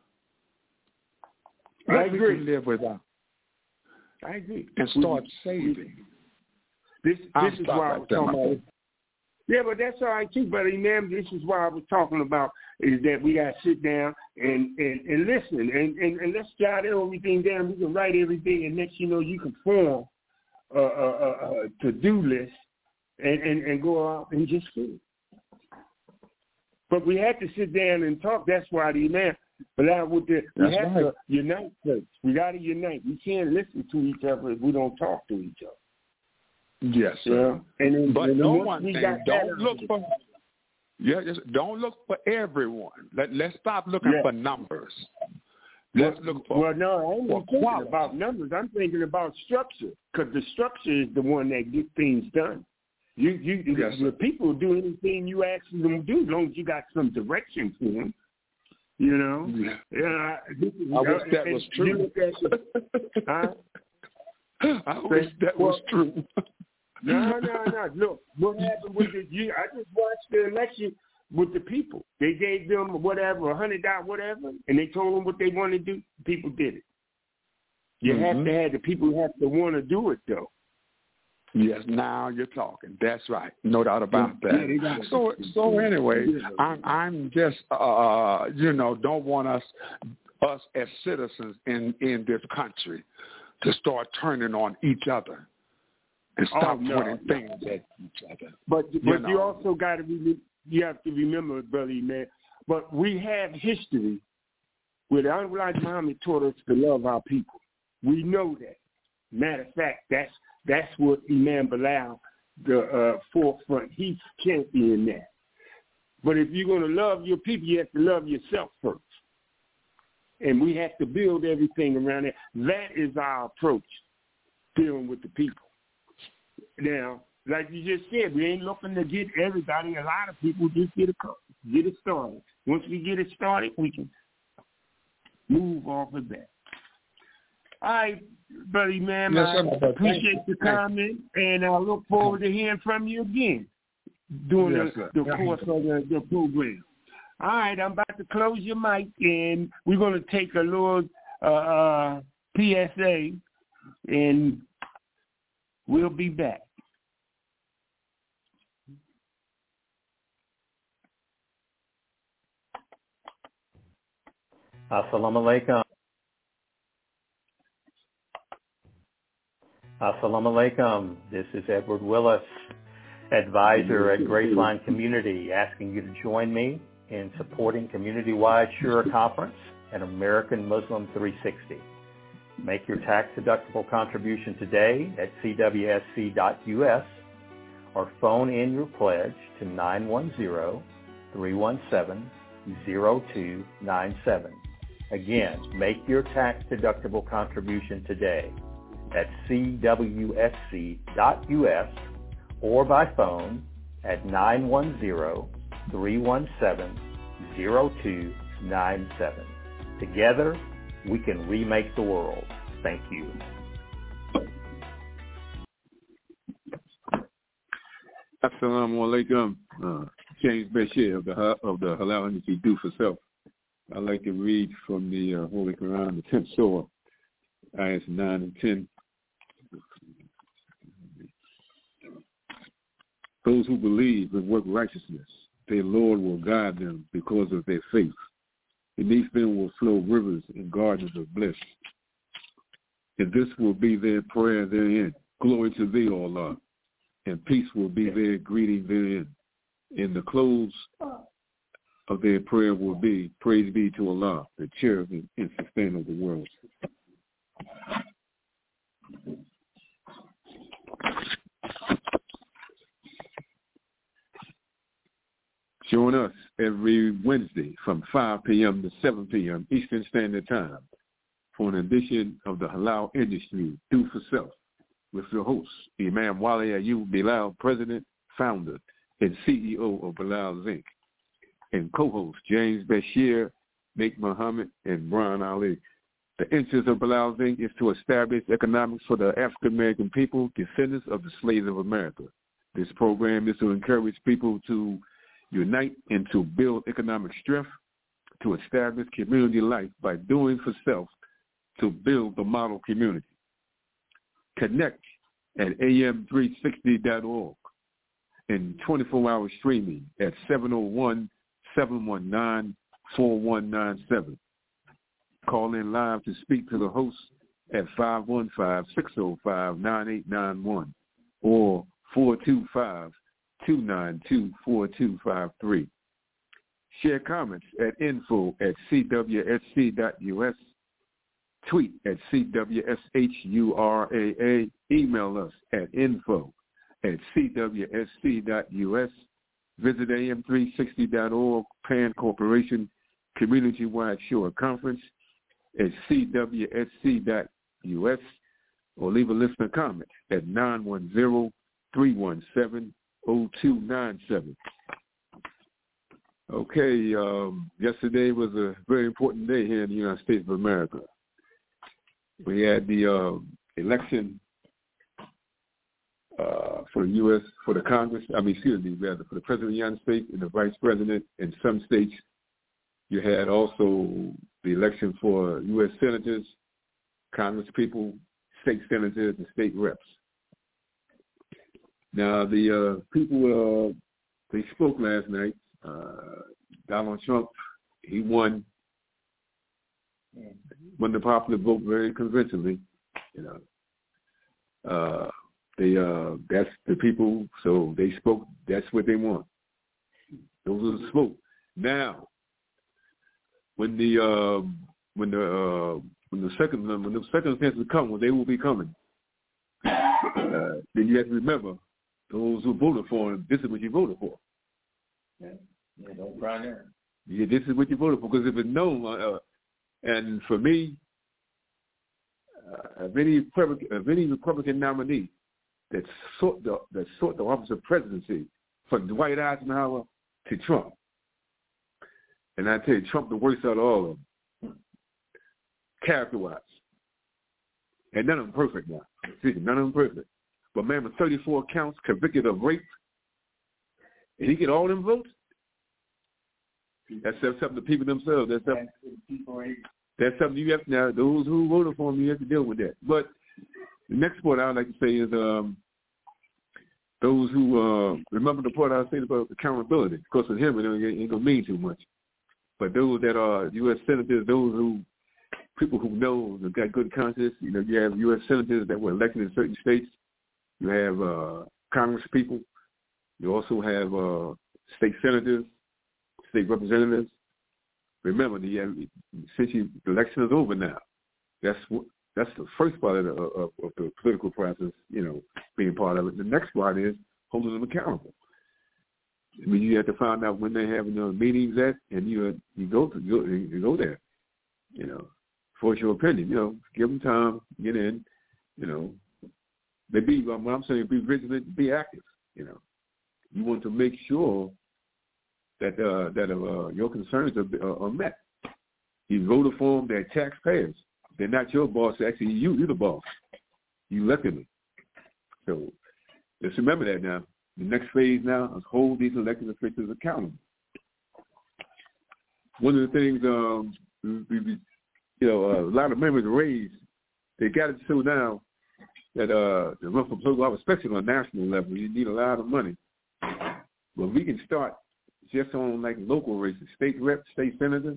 What I agree. we can live without. I agree. And start saving. This I'll this is why I was talking about. Yeah, but that's all right too, buddy, man. This is why I was talking about is that we gotta sit down and, and, and listen and, and, and let's jot everything down. We can write everything, and next you know you can form a, a, a, a to-do list and, and, and go out and just do it. But we had to sit down and talk. That's why the man. But now with the, we That's have right. to unite first. We got to unite. We can't listen to each other if we don't talk to each other. Yes, sir. Yeah. And then, but and no once one we thing, got don't that look for. Yeah, just don't look for everyone. Let Let's stop looking yeah. for numbers. Let's well, look for. Well, no, I ain't for thinking quality. about numbers. I'm thinking about structure because the structure is the one that gets things done. You, you, yes, the people do anything you ask them to do, as long as you got some direction for them. You know, yeah. yeah. This is, I wish that and, was true. The, huh? I wish that well, was true. no, no, no. Look, what happened with the? You, I just watched the election with the people. They gave them whatever, a hundred dollars, whatever, and they told them what they wanted to do. People did it. You mm-hmm. have to have the people who have to want to do it, though. Yes, now you're talking. That's right. No doubt about that. Yeah, so, so anyway, I'm, I'm just, uh, you know, don't want us, us as citizens in, in this country, to start turning on each other and stop oh, no, pointing no. things at each other. But, you but know. you also got to be, you have to remember, brother, man. But we have history Well, the Honorable Muhammad taught us to love our people. We know that. Matter of fact, that's that's what Imam Bilal, the uh, forefront, he's championing that. But if you're going to love your people, you have to love yourself first. And we have to build everything around it. That is our approach, dealing with the people. Now, like you just said, we ain't looking to get everybody. A lot of people just get it, get it started. Once we get it started, we can move off of that. All right, buddy, man. Yes, I sir, appreciate the comment, and I look forward to hearing from you again during yes, the, the course of the, the program. All right, I'm about to close your mic, and we're going to take a little uh, uh, P S A, and we'll be back. Assalamu alaikum. Assalamu alaikum. This is Edward Willis, advisor at Graceline Community, asking you to join me in supporting community-wide Shura Conference and American Muslim three sixty. Make your tax-deductible contribution today at C W S C dot U S or phone in your pledge to nine one zero, three one seven, zero two nine seven. Again, make your tax-deductible contribution today at C W S C dot U S or by phone at nine one zero, three one seven, zero two nine seven. Together, we can remake the world. Thank you. Assalamu alaikum. Uh, James Bashir of the of the Halal Energy Do for Self. I'd like to read from the uh, Holy Quran, the tenth Surah, ayahs nine and ten. Those who believe and work righteousness, their Lord will guide them because of their faith. Beneath them will flow rivers and gardens of bliss. And this will be their prayer therein. Glory to thee, O Allah. And peace will be their greeting therein. In the close of their prayer will be, praise be to Allah, the cherubim and sustainer of the world. Join us every Wednesday from five p.m. to seven p.m. Eastern Standard Time for an edition of the Halal Industry Do for Self with your host, Imam Wali Ayub Bilal, President, Founder, and C E O of Bilal Zinc, and co-host James Bashir, Nate Muhammad, and Brian Ali. The interest of Bilal Zinc is to establish economics for the African-American people, descendants of the slaves of America. This program is to encourage people to unite and to build economic strength, to establish community life by doing for self, to build the model community. Connect at A M three sixty dot org and twenty-four hour streaming at seven oh one, seven one nine, four one nine seven. Call in live to speak to the host at five one five, six oh five, nine eight nine one or four two five, two nine two, four two five three. Share comments at info at C W S C dot U S. Tweet at C W S H U R A A. Email us at info at C W S C dot U S. Visit A M three sixty dot org, Pan Corporation Community-Wide Shura Conference at C W S C dot U S or leave a listener comment at nine one zero, three one seven, zero two nine seven. Okay, um, yesterday was a very important day here in the United States of America. We had the uh, election uh, for the U S, for the Congress, I mean, excuse me, rather, for the President of the United States and the Vice President. In some states, you had also the election for U S senators, Congress people, state senators, and state reps. Now, the uh, people, uh, they spoke last night. Uh, Donald Trump, he won. Won the popular vote very convincingly, you know. Uh, they uh, that's the people, so they spoke. That's what they want. Those are the smoke. Now, when the uh, when the uh, when the second when the circumstances come, when they will be coming, uh, then you have to remember those who voted for him. This is what you voted for. Yeah, yeah, don't cry there. Yeah, this is what you voted for. Because if it's known, uh, and for me, uh, of any Republican, of any Republican nominee that sought the that sought the office of presidency, from Dwight Eisenhower to Trump, and I tell you, Trump the worst out of all of them, character-wise, and none of them perfect now. None of them perfect. But man, with thirty-four counts, convicted of rape, and he get all them votes. That's something the people themselves. That's something. That's something you have to, now. Those who voted for him, you have to deal with that. But the next part I would like to say is um, those who uh, remember the part I was saying about accountability. Of course, with him, it ain't gonna mean too much. But those that are U S senators, those who people who know that got good conscience. You know, you have U S senators that were elected in certain states. You have uh, Congress people. You also have uh, state senators, state representatives. Remember, the, uh, since you, the election is over now, that's that's the first part of the, of, of the political process, you know, being part of it. The next part is holding them accountable. I mean, you have to find out when they're having their meetings at, and you uh, you go to go, you go there, you know, force your opinion. You know, give them time, get in, you know. They be, what I'm saying, be vigilant, be active. You know, you want to make sure that uh, that uh, your concerns are, uh, are met. You voted for them; they're taxpayers. They're not your boss. Actually, you you're the boss. You elected them. So let's remember that now. The next phase now is hold these elected officials accountable. One of the things, um, we, we, you know, uh, a lot of members raised. They got it so now that uh, the run for political office, especially on a national level, you need a lot of money. But we can start just on like local races, state rep, state senator.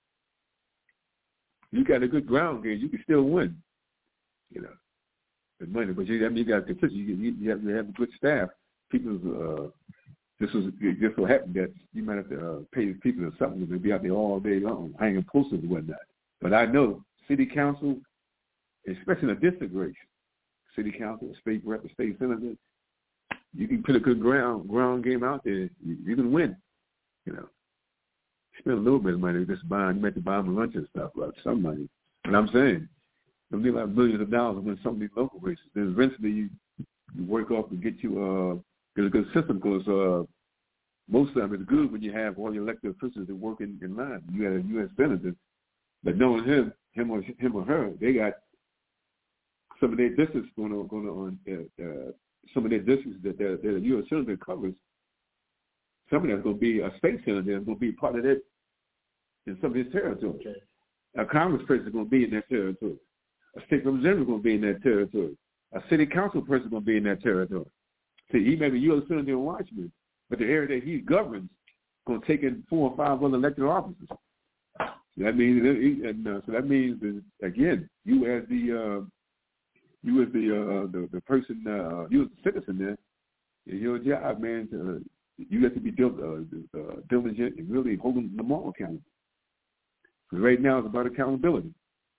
You got a good ground game, you can still win. You know, the money, but you, I mean, you got to consider you, you have to have a good staff. People, uh, this was it just so happened that you might have to uh, pay people or something to be out there all day long, hanging posters and whatnot. But I know city council, especially in a district race, city council, state rep, state senator, you can put a good ground ground game out there. You, you can win. You know, spend a little bit of money just buying. You might have to buy them lunch and stuff, like some money. But I'm saying, there'll be like millions of dollars win some of these local races. Then eventually you, you work off and get you uh, get a good system because uh, most of them it's good when you have all your elected officials that work in, in line. You got a U S senator, but knowing him, him or him or her, they got some of their districts going on, going on uh, uh, some of their districts that the U S senator covers. Some of that's going to be a state senator that's going to be part of that in some of his territory. Okay. A congressperson is going to be in that territory. A state representative is going to be in that territory. A city council person is going to be in that territory. See, he may be U S senator in Washington, but the area that he governs is going to take in four or five other elected offices. That means, and, uh, so that means that, again, you as the uh, you as the, uh, the the person, uh, you as the citizen there, it's your job, man. To, you have to be dil- uh, uh, diligent and really holding them all accountable. Because right now it's about accountability.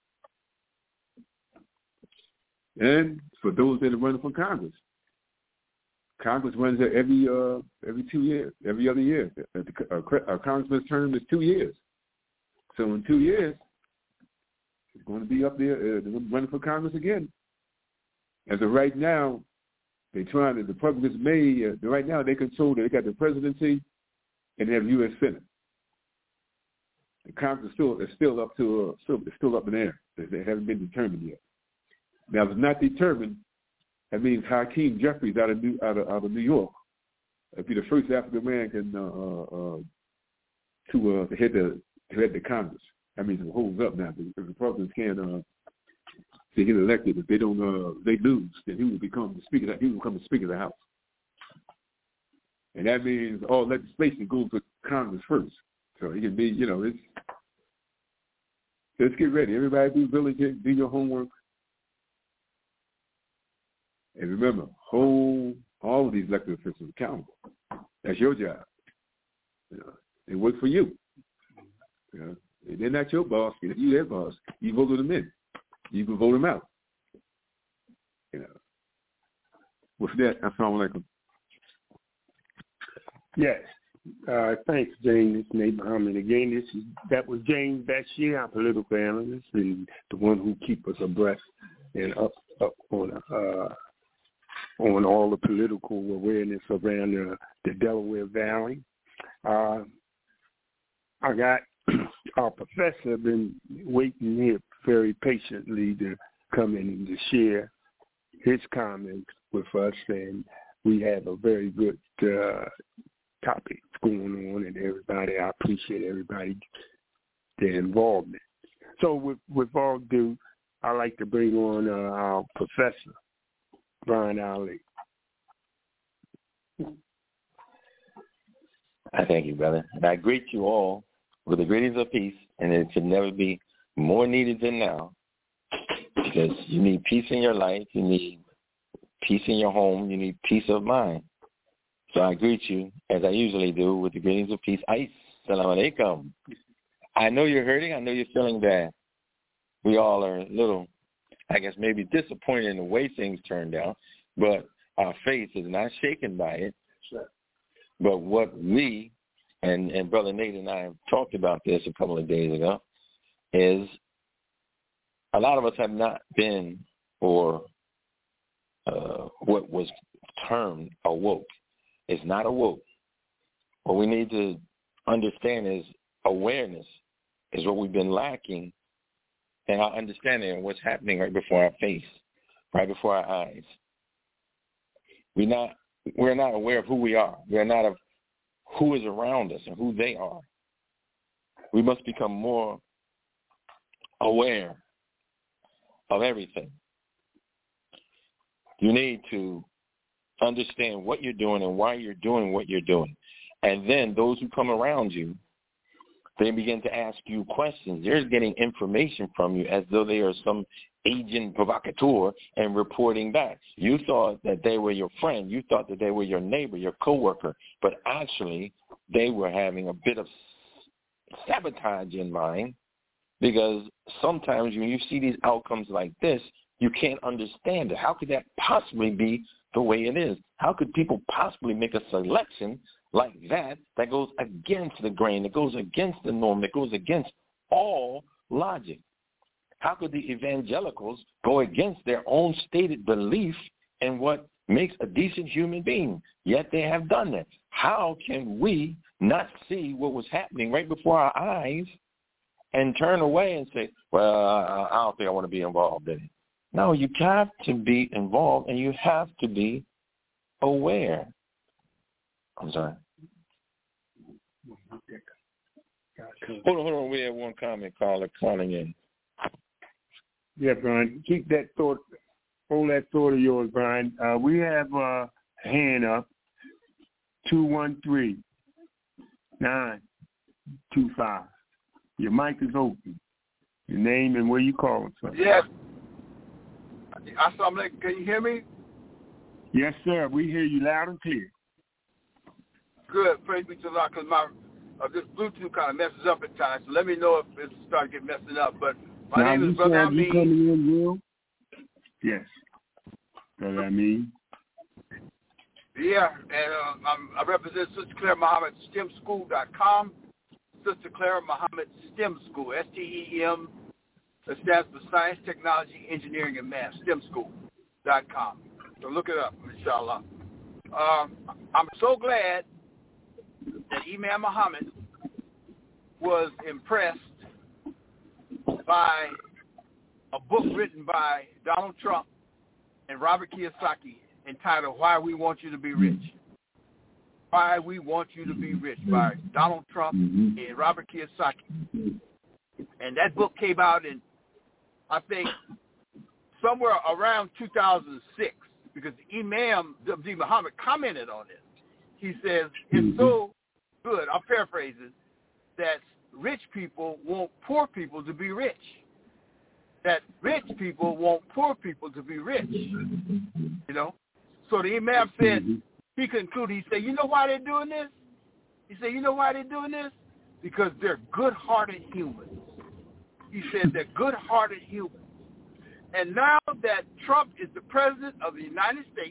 And for those that are running for Congress, Congress runs every uh, every two years, every other year. Our congressman's term is two years. So in two years, it's going to be up there uh, running for Congress again. As of right now, they're trying to, the Republicans may, uh, right now they control, they got the presidency and they have the U S Senate. The Congress is still, is still up to, uh, still, it's still up in the air. They haven't been determined yet. Now, if it's not determined, that means Hakeem Jeffries out of New, out of, out of New York will be the first African American uh, uh, to uh, to head the to head the Congress. That means it holds up now. The Republicans can't uh, they get elected. If they don't, uh, they lose, then he will become the speaker. He will become the Speaker of the House, and that means all legislation goes to Congress first. So he can be, you know, it's let's get ready. Everybody be diligent, do your homework. And remember, hold all of these elected officials accountable. That's your job. You know, they work for you. You know, They're not your boss. You their boss. You voted them in. You can vote them out. You know. With that, assalamu alaikum. Yes. Uh, thanks, James. It's Nate Muhammad again. This is, that was James Bashir, our political analyst, and the one who keeps us abreast and up up on uh, on all the political awareness around the, the Delaware Valley. Uh, I got our professor been waiting here very patiently to come in and to share his comments with us, and we have a very good uh, topic going on, and everybody, I appreciate everybody, their involvement. So with, with all due, I'd like to bring on uh, our professor, Brian Ali. I thank you, brother. And I greet you all with the greetings of peace, and it could never be more needed than now, because you need peace in your life, you need peace in your home, you need peace of mind. So I greet you, as I usually do, with the greetings of peace. Assalamu alaikum. I know you're hurting. I know you're feeling bad. We all are a little, I guess, maybe disappointed in the way things turned out, but our faith is not shaken by it. But what we, and, and Brother Nate and I have talked about this a couple of days ago, is a lot of us have not been, or uh, what was termed awoke. It's not awoke. What we need to understand is awareness is what we've been lacking, and our understanding of what's happening right before our face, right before our eyes. We're not, we're not aware of who we are. We're not of who is around us and who they are. We must become more aware of everything. You need to understand what you're doing and why you're doing what you're doing. And then those who come around you, they begin to ask you questions. They're getting information from you as though they are some agent provocateur and reporting back. You thought that they were your friend. You thought that they were your neighbor, your coworker. But actually, they were having a bit of sabotage in mind, because sometimes when you see these outcomes like this, you can't understand it. How could that possibly be the way it is? How could people possibly make a selection like that that goes against the grain, that goes against the norm, that goes against all logic? How could the evangelicals go against their own stated belief in what makes a decent human being? Yet they have done that. How can we not see what was happening right before our eyes and turn away and say, well, I don't think I want to be involved in it? No, you have to be involved, and you have to be aware. I'm sorry. Hold on, hold on. We have one comment caller calling in. Yeah, Brian. Keep that thought. Hold that thought of yours, Brian. Uh, we have a hand up. two one three, nine two five. Your mic is open. Your name and where you calling from. Yes. Assalamu alaikum. Can you hear me? Yes, sir. We hear you loud and clear. Good. Praise be to Allah, because my uh, this Bluetooth kind of messes up at times. So let me know if it's starting to get messing up. But my now, name is Brother Amin. You coming in real? Yes. Brother Amin. Yeah, and uh, I'm, I represent Sister Claire Muhammad STEM School dot com. Sister Claire Muhammad STEM School, S T E M. That stands for Science, Technology, Engineering, and Math, STEM School dot com. So look it up, inshallah. Um, I'm so glad that Imam Muhammad was impressed by a book written by Donald Trump and Robert Kiyosaki entitled Why We Want You to Be Rich. Why We Want You to Be Rich by Donald Trump and Robert Kiyosaki. And that book came out in, I think, somewhere around two thousand six, because Imam Abdi Muhammad commented on it. He says, it's so good, I'm paraphrasing, that rich people want poor people to be rich. That rich people want poor people to be rich. You know? So the Imam said, he concluded, he said, you know why they're doing this? He said, you know why they're doing this? Because they're good-hearted humans. He said they're good-hearted humans. And now that Trump is the president of the United States,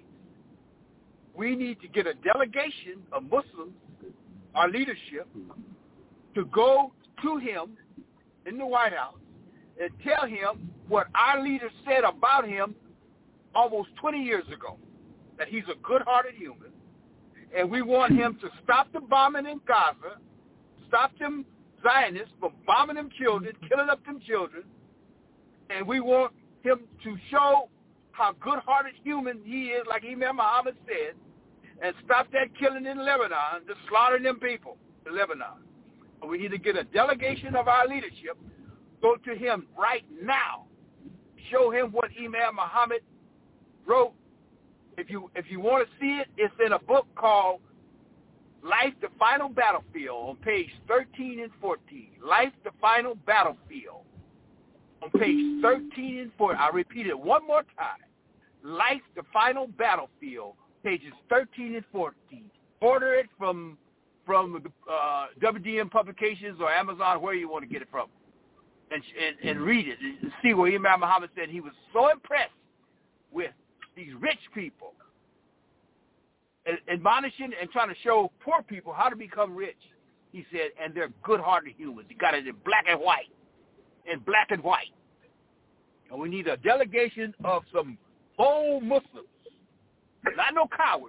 we need to get a delegation of Muslims, our leadership, to go to him in the White House and tell him what our leaders said about him almost twenty years ago, that he's a good-hearted human, and we want him to stop the bombing in Gaza, stop them Zionists from bombing them children, killing up them children, and we want him to show how good-hearted human he is, like Imam Muhammad said, and stop that killing in Lebanon, just slaughtering them people in Lebanon. We need to get a delegation of our leadership, go to him right now, show him what Imam Muhammad wrote. If you if you want to see it, it's in a book called Life, the Final Battlefield, on page thirteen and fourteen. Life, the Final Battlefield, on page thirteen and fourteen. I'll repeat it one more time. Life, the Final Battlefield, pages thirteen and fourteen. Order it from from uh, W D M Publications or Amazon, where you want to get it from, and and, and read it and see where Imam Muhammad said he was so impressed with these rich people, admonishing and trying to show poor people how to become rich. He said, and they're good-hearted humans. He got it in black and white, in black and white. And we need a delegation of some bold Muslims, not no cowards,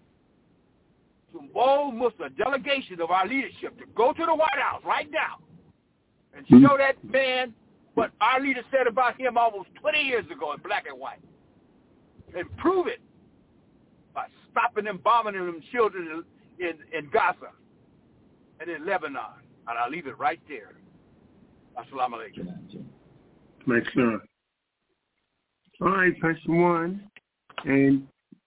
some bold Muslim delegation of our leadership to go to the White House right now and show that man what our leader said about him almost twenty years ago in black and white, and prove it by stopping them bombing them children in, in, in Gaza and in Lebanon. And I'll leave it right there. Assalamu alaikum. Make sure. All right, question one. And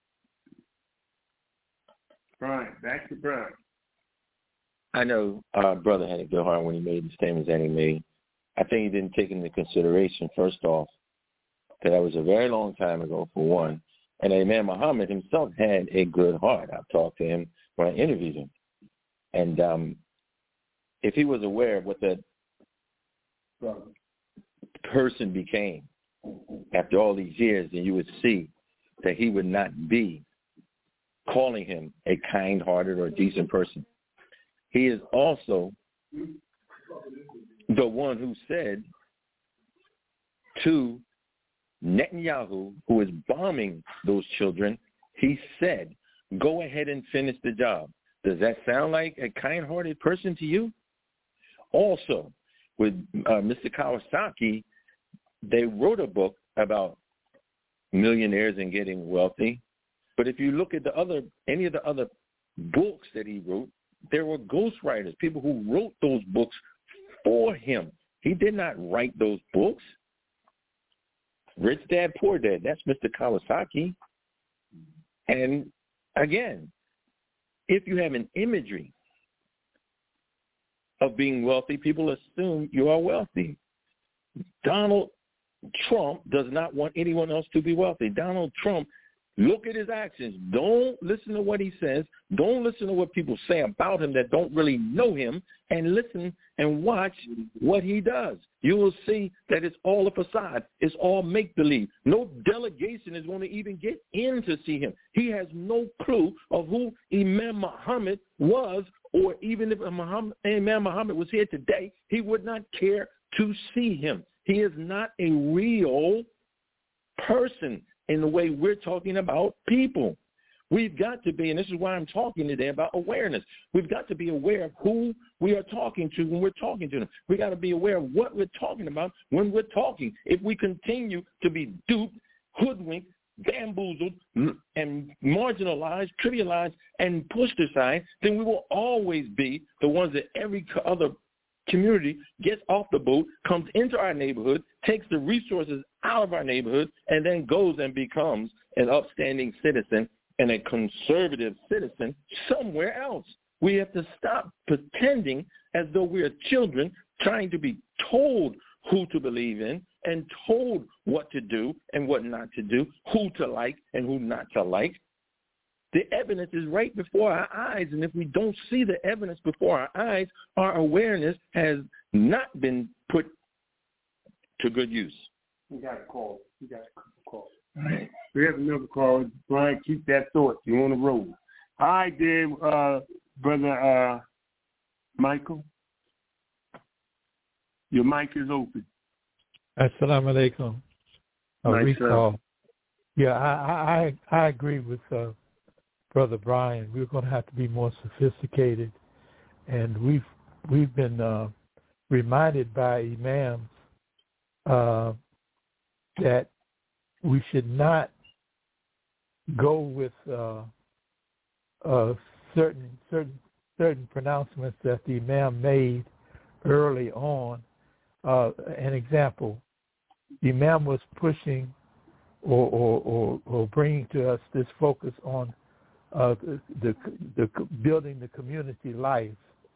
Brian, back to Brian. I know uh, brother had a good heart when he made the statements that he made. I think he didn't take into consideration, first off, that that was a very long time ago, for one. And Imam Muhammad himself had a good heart. I've talked to him when I interviewed him. And um, if he was aware of what that person became after all these years, then you would see that he would not be calling him a kind-hearted or decent person. He is also the one who said to Netanyahu, who is bombing those children, he said, go ahead and finish the job. Does that sound like a kind-hearted person to you? Also, with uh, Mister Kawasaki, they wrote a book about millionaires and getting wealthy. But if you look at the other, any of the other books that he wrote, there were ghostwriters, people who wrote those books for him. He did not write those books. Rich Dad, Poor Dad, that's Mister Kawasaki. And again, if you have an imagery of being wealthy, people assume you are wealthy. Donald Trump does not want anyone else to be wealthy. Donald Trump, look at his actions. Don't listen to what he says. Don't listen to what people say about him that don't really know him, and listen and watch what he does. You will see that it's all a facade. It's all make-believe. No delegation is going to even get in to see him. He has no clue of who Imam Muhammad was, or even if Muhammad, Imam Muhammad was here today, he would not care to see him. He is not a real person in the way we're talking about people. We've got to be, and this is why I'm talking today about awareness. We've got to be aware of who we are talking to when we're talking to them. We've got to be aware of what we're talking about when we're talking. If we continue to be duped, hoodwinked, bamboozled, and marginalized, trivialized, and pushed aside, then we will always be the ones that every other community gets off the boat, comes into our neighborhood, takes the resources out of our neighborhood, and then goes and becomes an upstanding citizen and a conservative citizen somewhere else. We have to stop pretending as though we are children trying to be told who to believe in and told what to do and what not to do, who to like and who not to like. The evidence is right before our eyes, and if we don't see the evidence before our eyes, our awareness has not been put to good use. We got a call. We got a call. All right. We have another call. Brian, keep that thought. You're on the road. All right, there, uh, Brother uh, Michael. Your mic is open. Assalamu alaikum. A Nice, recall. sir. Yeah, I, I I agree with uh, Brother Brian. We're going to have to be more sophisticated, and we've we've been uh, reminded by imams uh, that we should not go with uh, uh, certain certain certain pronouncements that the imam made early on. Uh, an example, the imam was pushing or, or, or, or bringing to us this focus on uh, the, the, the building the community life.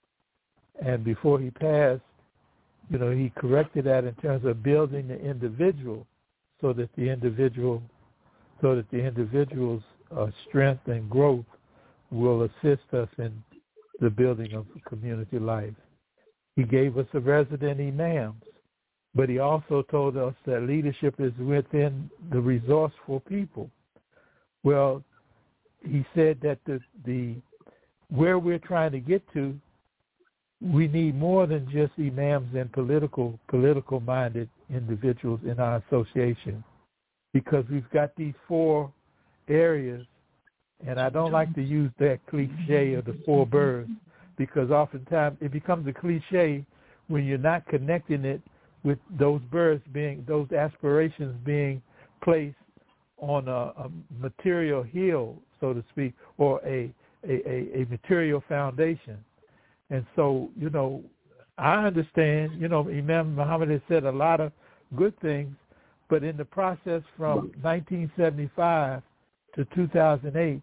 And before he passed, you know, he corrected that in terms of building the individual so that the individual, so that the individual's uh, strength and growth will assist us in the building of community life. He gave us a resident imams, but he also told us that leadership is within the resourceful people. Well, he said that the, the where we're trying to get to, we need more than just imams and political political minded individuals in our association, because we've got these four areas, and I don't like to use that cliche of the four birds, because oftentimes it becomes a cliche when you're not connecting it with those birds being, those aspirations being placed on a, a material hill, so to speak, or a, a, a material foundation. And so, you know, I understand, you know, Imam Muhammad has said a lot of good things, but in the process from nineteen seventy-five to two thousand eight,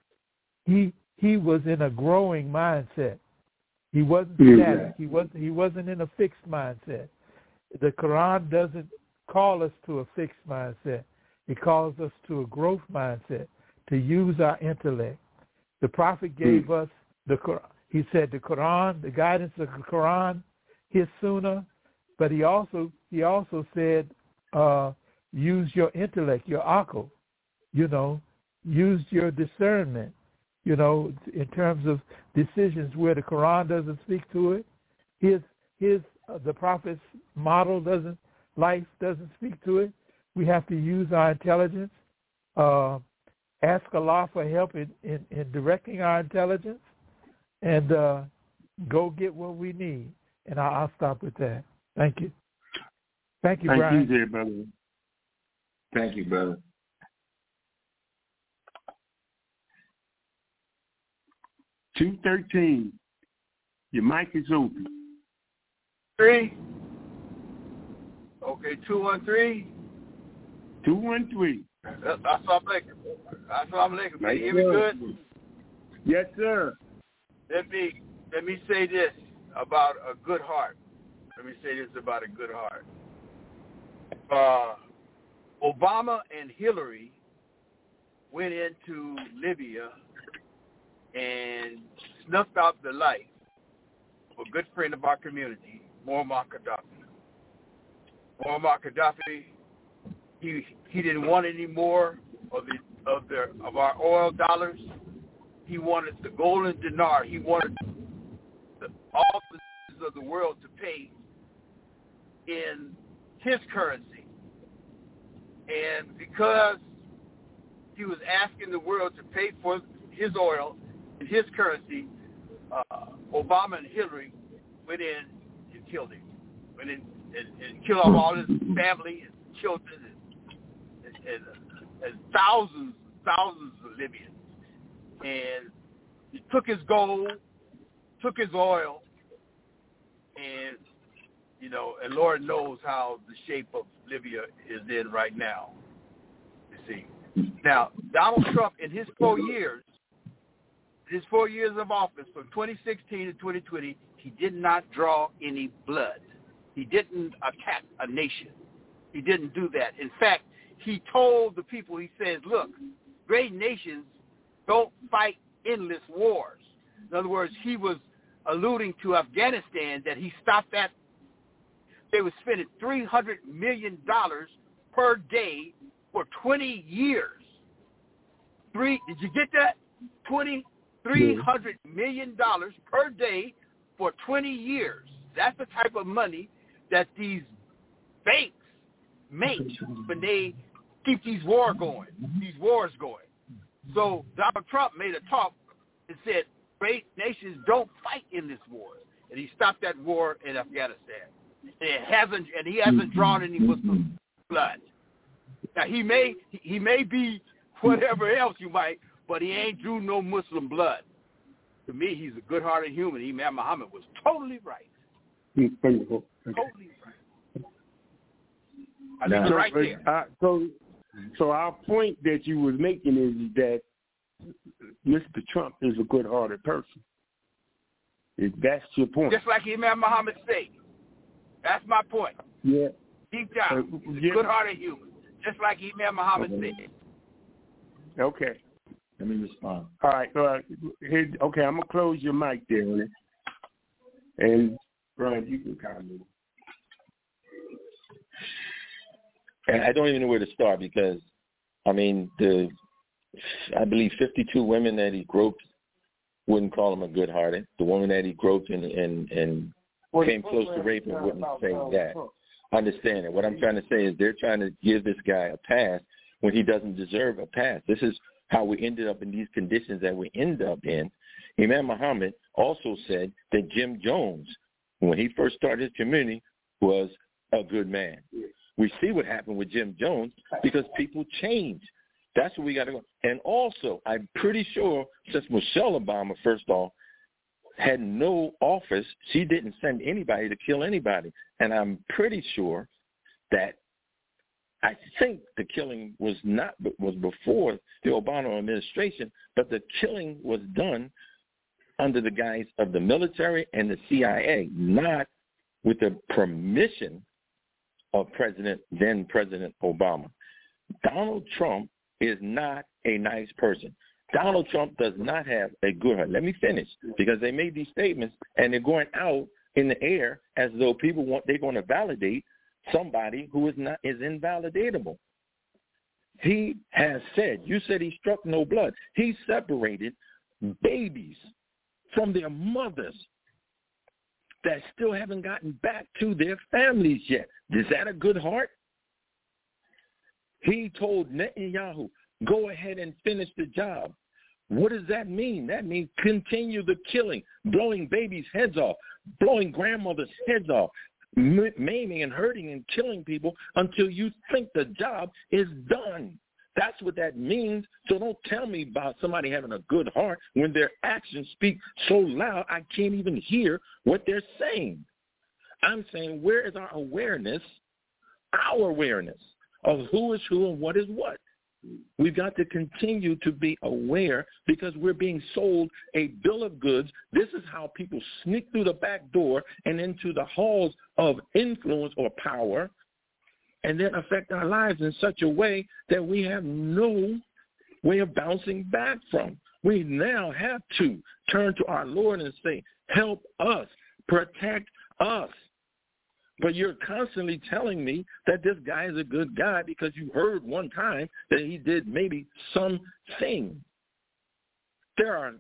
he he was in a growing mindset. He wasn't static. He wasn't he wasn't in a fixed mindset. The Quran doesn't call us to a fixed mindset. It calls us to a growth mindset, to use our intellect. The Prophet gave us the Quran. He said the Quran, the guidance of the Quran, his Sunnah, but he also he also said uh, use your intellect, your akal, you know, use your discernment. You know, in terms of decisions where the Quran doesn't speak to it, his his uh, the Prophet's model doesn't, life doesn't speak to it. We have to use our intelligence, uh, ask Allah for help in, in, in directing our intelligence, and uh, go get what we need. And I'll, I'll stop with that. Thank you. Thank you, Thank Brian. you, dear brother. Thank you, brother. two thirteen. Your mic is open. Three. Okay, two one three. two one three. Assalamu alaikum. Assalamu alaikum. Can you hear me good? Yes, sir. Let me let me say this about a good heart. Let me say this about a good heart. Uh, Obama and Hillary went into Libya and snuffed out the life of a good friend of our community, Muammar Gaddafi. Muammar Gaddafi, he he didn't want any more of the of the of our oil dollars. He wanted the golden dinar. He wanted the, all the of the world to pay in his currency. And because he was asking the world to pay for his oil in his currency, uh, Obama and Hillary went in and killed him. Went in and, and killed off all his family and children and, and, and, and thousands, thousands of Libyans. And he took his gold, took his oil, and, you know, and Lord knows how the shape of Libya is in right now, you see. Now, Donald Trump, in his four years, his four years of office, from twenty sixteen to twenty twenty, he did not draw any blood. He didn't attack a nation. He didn't do that. In fact, he told the people, he says, look, great nations don't fight endless wars. In other words, he was alluding to Afghanistan, that he stopped that they were spending three hundred million dollars per day for twenty years. Three, did you get that? Twenty, three hundred million dollars per day for twenty years. That's the type of money that these banks make when they keep these war going, these wars going. So Donald Trump made a talk and said, great nations don't fight in this war. And he stopped that war in Afghanistan. And it hasn't, and he hasn't drawn any Muslim blood. Now he may, he may be whatever else you might, but he ain't drew no Muslim blood. To me, he's a good-hearted human. Imam Muhammad was totally right. Totally right. I think so, right there. Uh, so, so our point that you was making is that Mister Trump is a good-hearted person. If that's your point. Just like Imam Muhammad said. That's my point. Yeah. Deep down, uh, he's yeah. a good-hearted human. Just like Imam Muhammad okay. said. Okay. Let me respond. All right. Uh, here, okay, I'm going to close your mic there on it. And, Brian, you can comment. And I don't even know where to start because, I mean, the I believe fifty-two women that he groped wouldn't call him a good-hearted. The woman that he groped and, and, and well, came close to raping wouldn't say that. Understand it. What I'm trying to say is they're trying to give this guy a pass when he doesn't deserve a pass. This is how we ended up in these conditions that we end up in. Imam Muhammad also said that Jim Jones, when he first started his community, was a good man. We see what happened with Jim Jones because people change. That's where we got to go. And also, I'm pretty sure since Michelle Obama, first off, had no office, she didn't send anybody to kill anybody. And I'm pretty sure that I think the killing was not was before the Obama administration, but the killing was done under the guise of the military and the C I A, not with the permission of President then President Obama. Donald Trump is not a nice person. Donald Trump does not have a good heart. Let me finish, because they made these statements and they're going out in the air as though people want they're going to validate somebody who is not is invalidatable. He has said, you said he struck no blood. He separated babies from their mothers that still haven't gotten back to their families yet. Is that a good heart? He told Netanyahu, go ahead and finish the job. What does that mean? That means continue the killing, blowing babies' heads off, blowing grandmothers' heads off, maiming and hurting and killing people until you think the job is done. That's what that means. So don't tell me about somebody having a good heart when their actions speak so loud I can't even hear what they're saying. I'm saying, where is our awareness, our awareness of who is who and what is what? We've got to continue to be aware because we're being sold a bill of goods. This is how people sneak through the back door and into the halls of influence or power and then affect our lives in such a way that we have no way of bouncing back from. We now have to turn to our Lord and say, help us, protect us. But you're constantly telling me that this guy is a good guy because you heard one time that he did maybe something. There are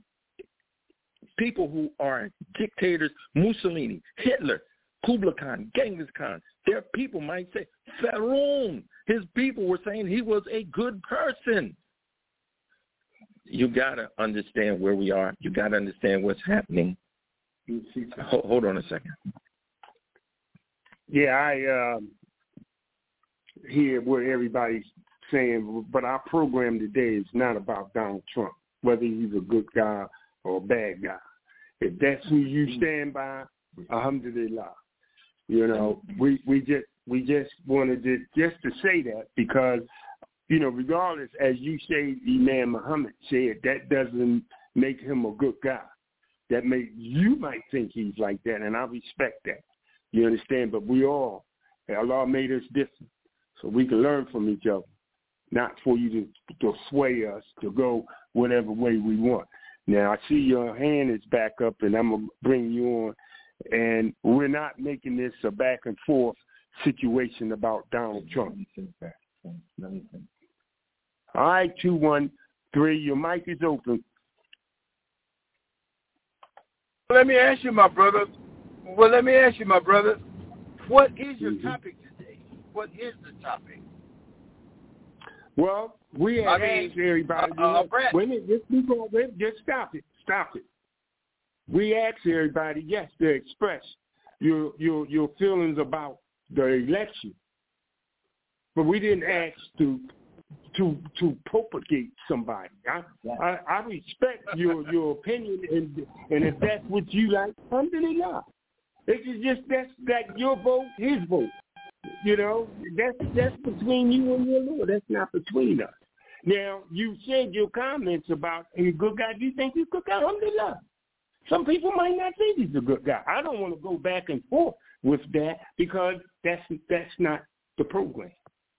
people who are dictators, Mussolini, Hitler, Kublai Khan, Genghis Khan. Their people might say, Pharaoh, his people were saying he was a good person. You got to understand where we are. You got to understand what's happening. Hold, hold on a second. Yeah, I um, hear what everybody's saying, but our program today is not about Donald Trump, whether he's a good guy or a bad guy. If that's who you stand by, alhamdulillah. You know, we, we just we just wanted to just to say that because, you know, regardless, as you say, Imam Muhammad said, that doesn't make him a good guy. That may you might think he's like that, and I respect that. You understand? But we all, Allah made us different, so we can learn from each other, not for you to, to sway us to go whatever way we want. Now, I see your hand is back up, and I'm going to bring you on. And we're not making this a back and forth situation about Donald Trump. All right, two one three, your mic is open. Let me ask you, my brother. Well, let me ask you, my brother. What is your mm-hmm. topic today? What is the topic? Well, we have I mean, asked everybody. Uh, uh, wait a minute, just, before, just stop it. Stop it. We asked everybody, yes, to express your your your feelings about the election, but we didn't ask to to to propagate somebody. I I, I respect your your opinion, and and if that's what you like, alhamdulillah. This is just that's that your vote, his vote. You know, that's that's between you and your Lord. That's not between us. Now, you said your comments about a good guy. Do you think he's a good guy? Alhamdulillah. Some people might not think he's a good guy. I don't want to go back and forth with that because that's that's not the program.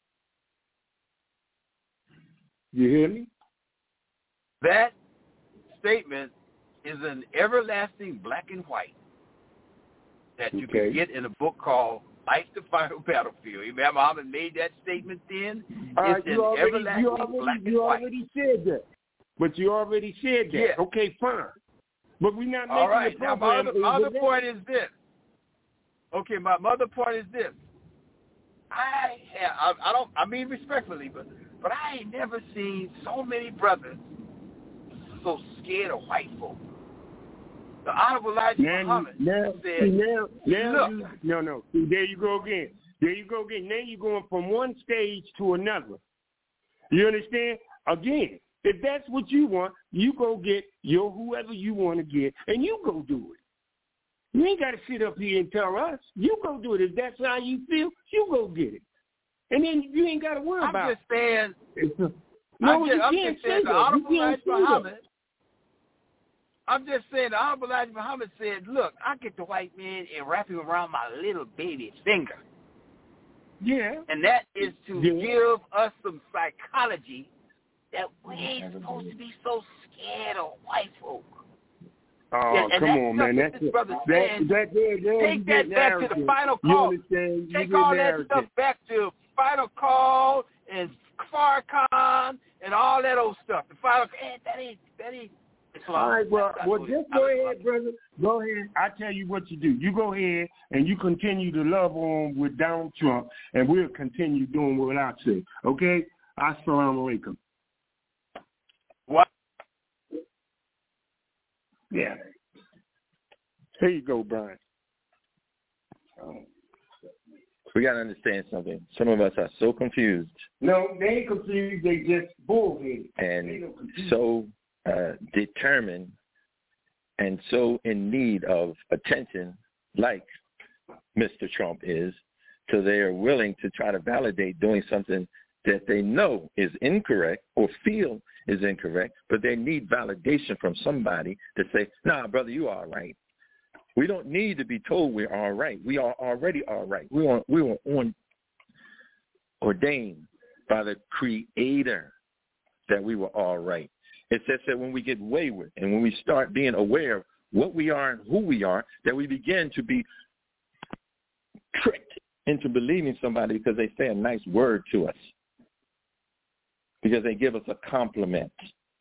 You hear me? That statement is an everlasting black and white that you okay. can get in a book called Life the Final Battlefield. Imam Muhammad made that statement then. Uh, it's you an already, everlasting you already, black and you white. already said that. But you already said that. Yeah. Okay, fine. But we're not making All right. the Now, program. my other, my other point is this. Okay, my, my other point is this. I have, I, I don't, I mean respectfully, but but I ain't never seen so many brothers so scared of white folk. The Honorable Elijah now, Muhammad now, said, see, now, now look. You, no, no. See, there you go again. There you go again. Now you're going from one stage to another. You understand? Again, if that's what you want, you go get your whoever you want to get, and you go do it. You ain't got to sit up here and tell us. You go do it. If that's how you feel, you go get it. And then you ain't got to worry I'm about just saying, it. A, no, I'm just, you I'm can't just say saying the that. Honorable You can't Elijah say Muhammad, that. I'm just saying the Honorable Elijah Muhammad said, look, I get the white man and wrap him around my little baby finger. Yeah. And that is to yeah. give us some psychology that we ain't supposed to be so scared of white folk. Oh, yeah, come on, man. That's this brother that, saying, that, that, that, take that back narrative. to the final You call. understand? Take you all narrative. that stuff back to final call and Farrakhan and all that old stuff. The final, eh, that ain't, that ain't. All right, well, well just go ahead, brother. Go ahead. I tell you what you do. You go ahead and you continue to love on with Donald Trump, and we'll continue doing what I say. Okay? Assalamu alaikum. What? Yeah. Here you go, Brian. Um, we got to understand something. Some of us are so confused. No, they ain't confused. They just bullheaded. And so uh, determined and so in need of attention like Mister Trump is, so they are willing to try to validate doing something that they know is incorrect or feel is incorrect, but they need validation from somebody to say, nah, brother, you are right. We don't need to be told we're all right. We are already all right. We are, we were on, ordained by the Creator that we were all right. It says that when we get wayward and when we start being aware of what we are and who we are, that we begin to be tricked into believing somebody because they say a nice word to us, because they give us a compliment.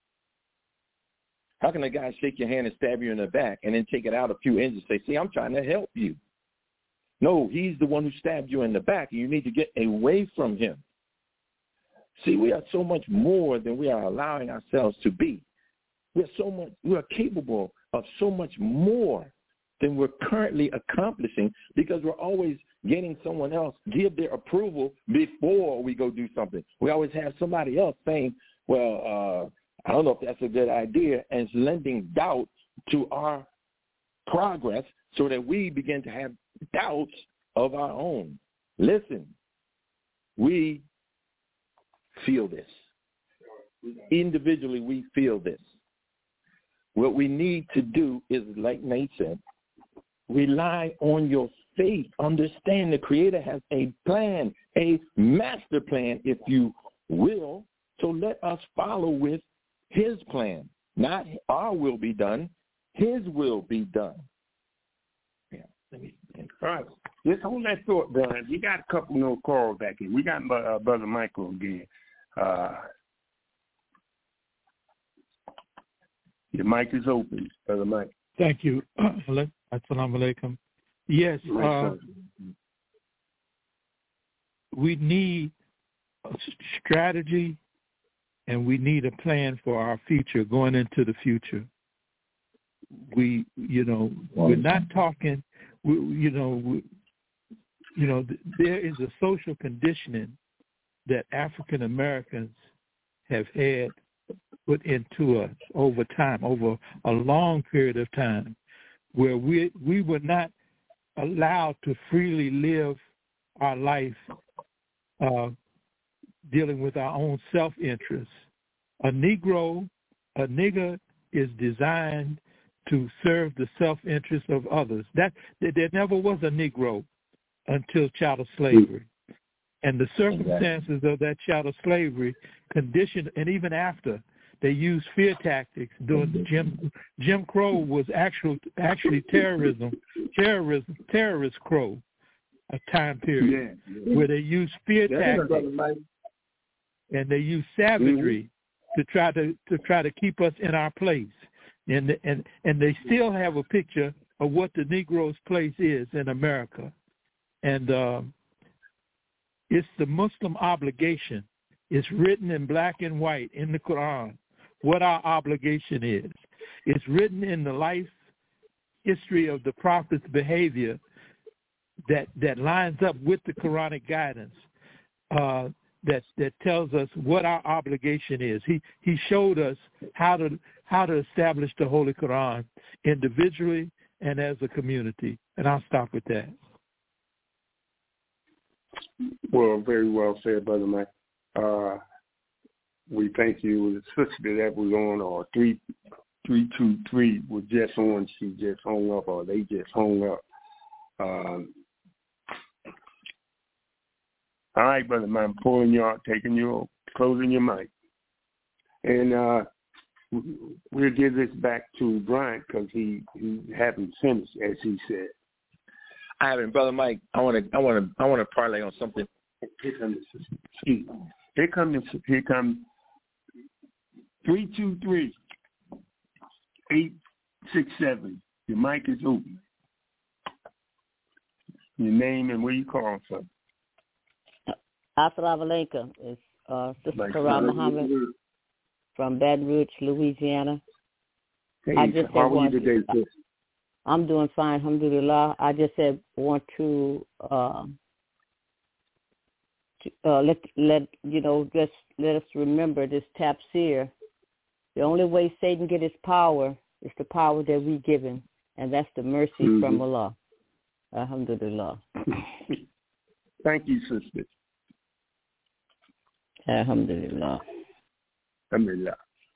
How can a guy shake your hand and stab you in the back and then take it out a few inches and say, see, I'm trying to help you? No, he's the one who stabbed you in the back, and you need to get away from him. See, we are so much more than we are allowing ourselves to be. We're so much, we are capable of so much more than we're currently accomplishing, because we're always getting someone else give their approval before we go do something. We always have somebody else saying, well, uh, I don't know if that's a good idea, and it's lending doubt to our progress so that we begin to have doubts of our own. Listen, we feel this. Individually, we feel this. What we need to do is, like Nate said, rely on your faith. Understand the Creator has a plan, a master plan, if you will. So let us follow with His plan. Not our will be done, His will be done. Yeah. Let me think. All right. Just hold that thought, Brian. We got a couple more calls back here. We got uh, Brother Michael again. Uh, your mic is open, Brother Mike. Thank you. Assalamu alaikum. Yes, uh, we need a strategy and we need a plan for our future, going into the future. We, you know, we're not talking, we, you know, we, you know, there is a social conditioning that African Americans have had put into us over time, over a long period of time, where we we were not allowed to freely live our life uh, dealing with our own self-interest. A Negro, a nigger is designed to serve the self-interest of others. That there never was a Negro until chattel slavery. And the circumstances exactly. of that chattel slavery conditioned, and even after, they used fear tactics. During the Jim Jim Crow was actual actually terrorism, terrorism, terrorist crow, a time period yeah, yeah. where they used fear yeah, tactics and they used savagery mm-hmm. to try to to try to keep us in our place. And and and they still have a picture of what the Negro's place is in America, and um, it's the Muslim obligation. It's written in black and white in the Quran what our obligation is. It's written in the life history of the prophet's behavior that that lines up with the Quranic guidance uh, that that tells us what our obligation is. He he showed us how to how to establish the Holy Quran individually and as a community. And I'll stop with that. Well, very well said, Brother Mike. Uh, we thank you. The sister that was on, or three, three, two, three was just on. She just hung up, or they just hung up. Um, all right, Brother Mike, I'm pulling you out, taking you, closing your mic, and uh, we'll give this back to Brian because he, he haven't finished, as he said. I haven't, Brother Mike. I want to, I want to, I want to parlay on something. Here comes, here comes, here comes three two three eight six seven. Your mic is open. Your name and where you calling from? Assalamu alaikum. It's uh, Sister Karam Muhammad from Baton Rouge, Louisiana. Hey, I just how are you today, sis? I'm doing fine, alhamdulillah. I just said want to, uh, to uh, let let you know just let us remember this tafsir. The only way Satan get his power is the power that we give him, and that's the mercy mm-hmm. from Allah. Alhamdulillah. Thank you, sister. Alhamdulillah. Alhamdulillah.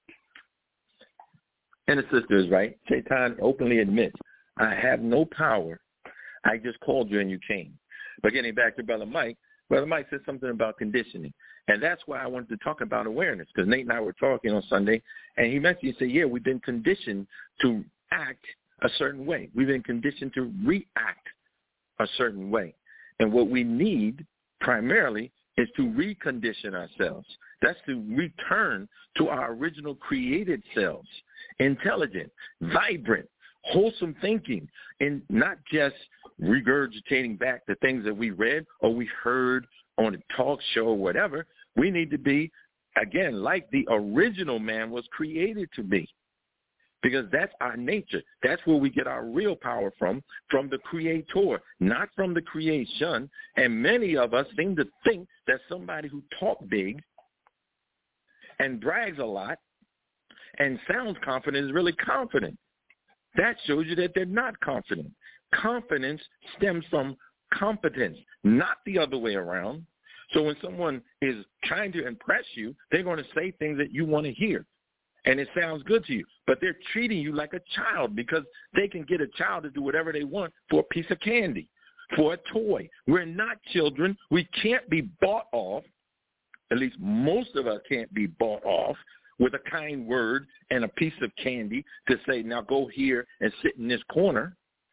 And the sister is right. Shaitan openly admits, I have no power. I just called you and you came. But getting back to Brother Mike, Brother Mike said something about conditioning. And that's why I wanted to talk about awareness, because Nate and I were talking on Sunday, and he mentioned, he said, yeah, we've been conditioned to act a certain way. We've been conditioned to react a certain way. And what we need primarily is to recondition ourselves. That's to return to our original created selves, intelligent, vibrant, wholesome thinking, and not just regurgitating back the things that we read or we heard on a talk show or whatever. We need to be, again, like the original man was created to be, because that's our nature. That's where we get our real power from, from the Creator, not from the creation. And many of us seem to think that somebody who talks big and brags a lot and sounds confident is really confident. That shows you that they're not confident. Confidence stems from competence, not the other way around. So when someone is trying to impress you, they're going to say things that you want to hear, and it sounds good to you. But they're treating you like a child because they can get a child to do whatever they want for a piece of candy, for a toy. We're not children. We can't be bought off. At least most of us can't be bought off with a kind word and a piece of candy to say, now go here and sit in this corner.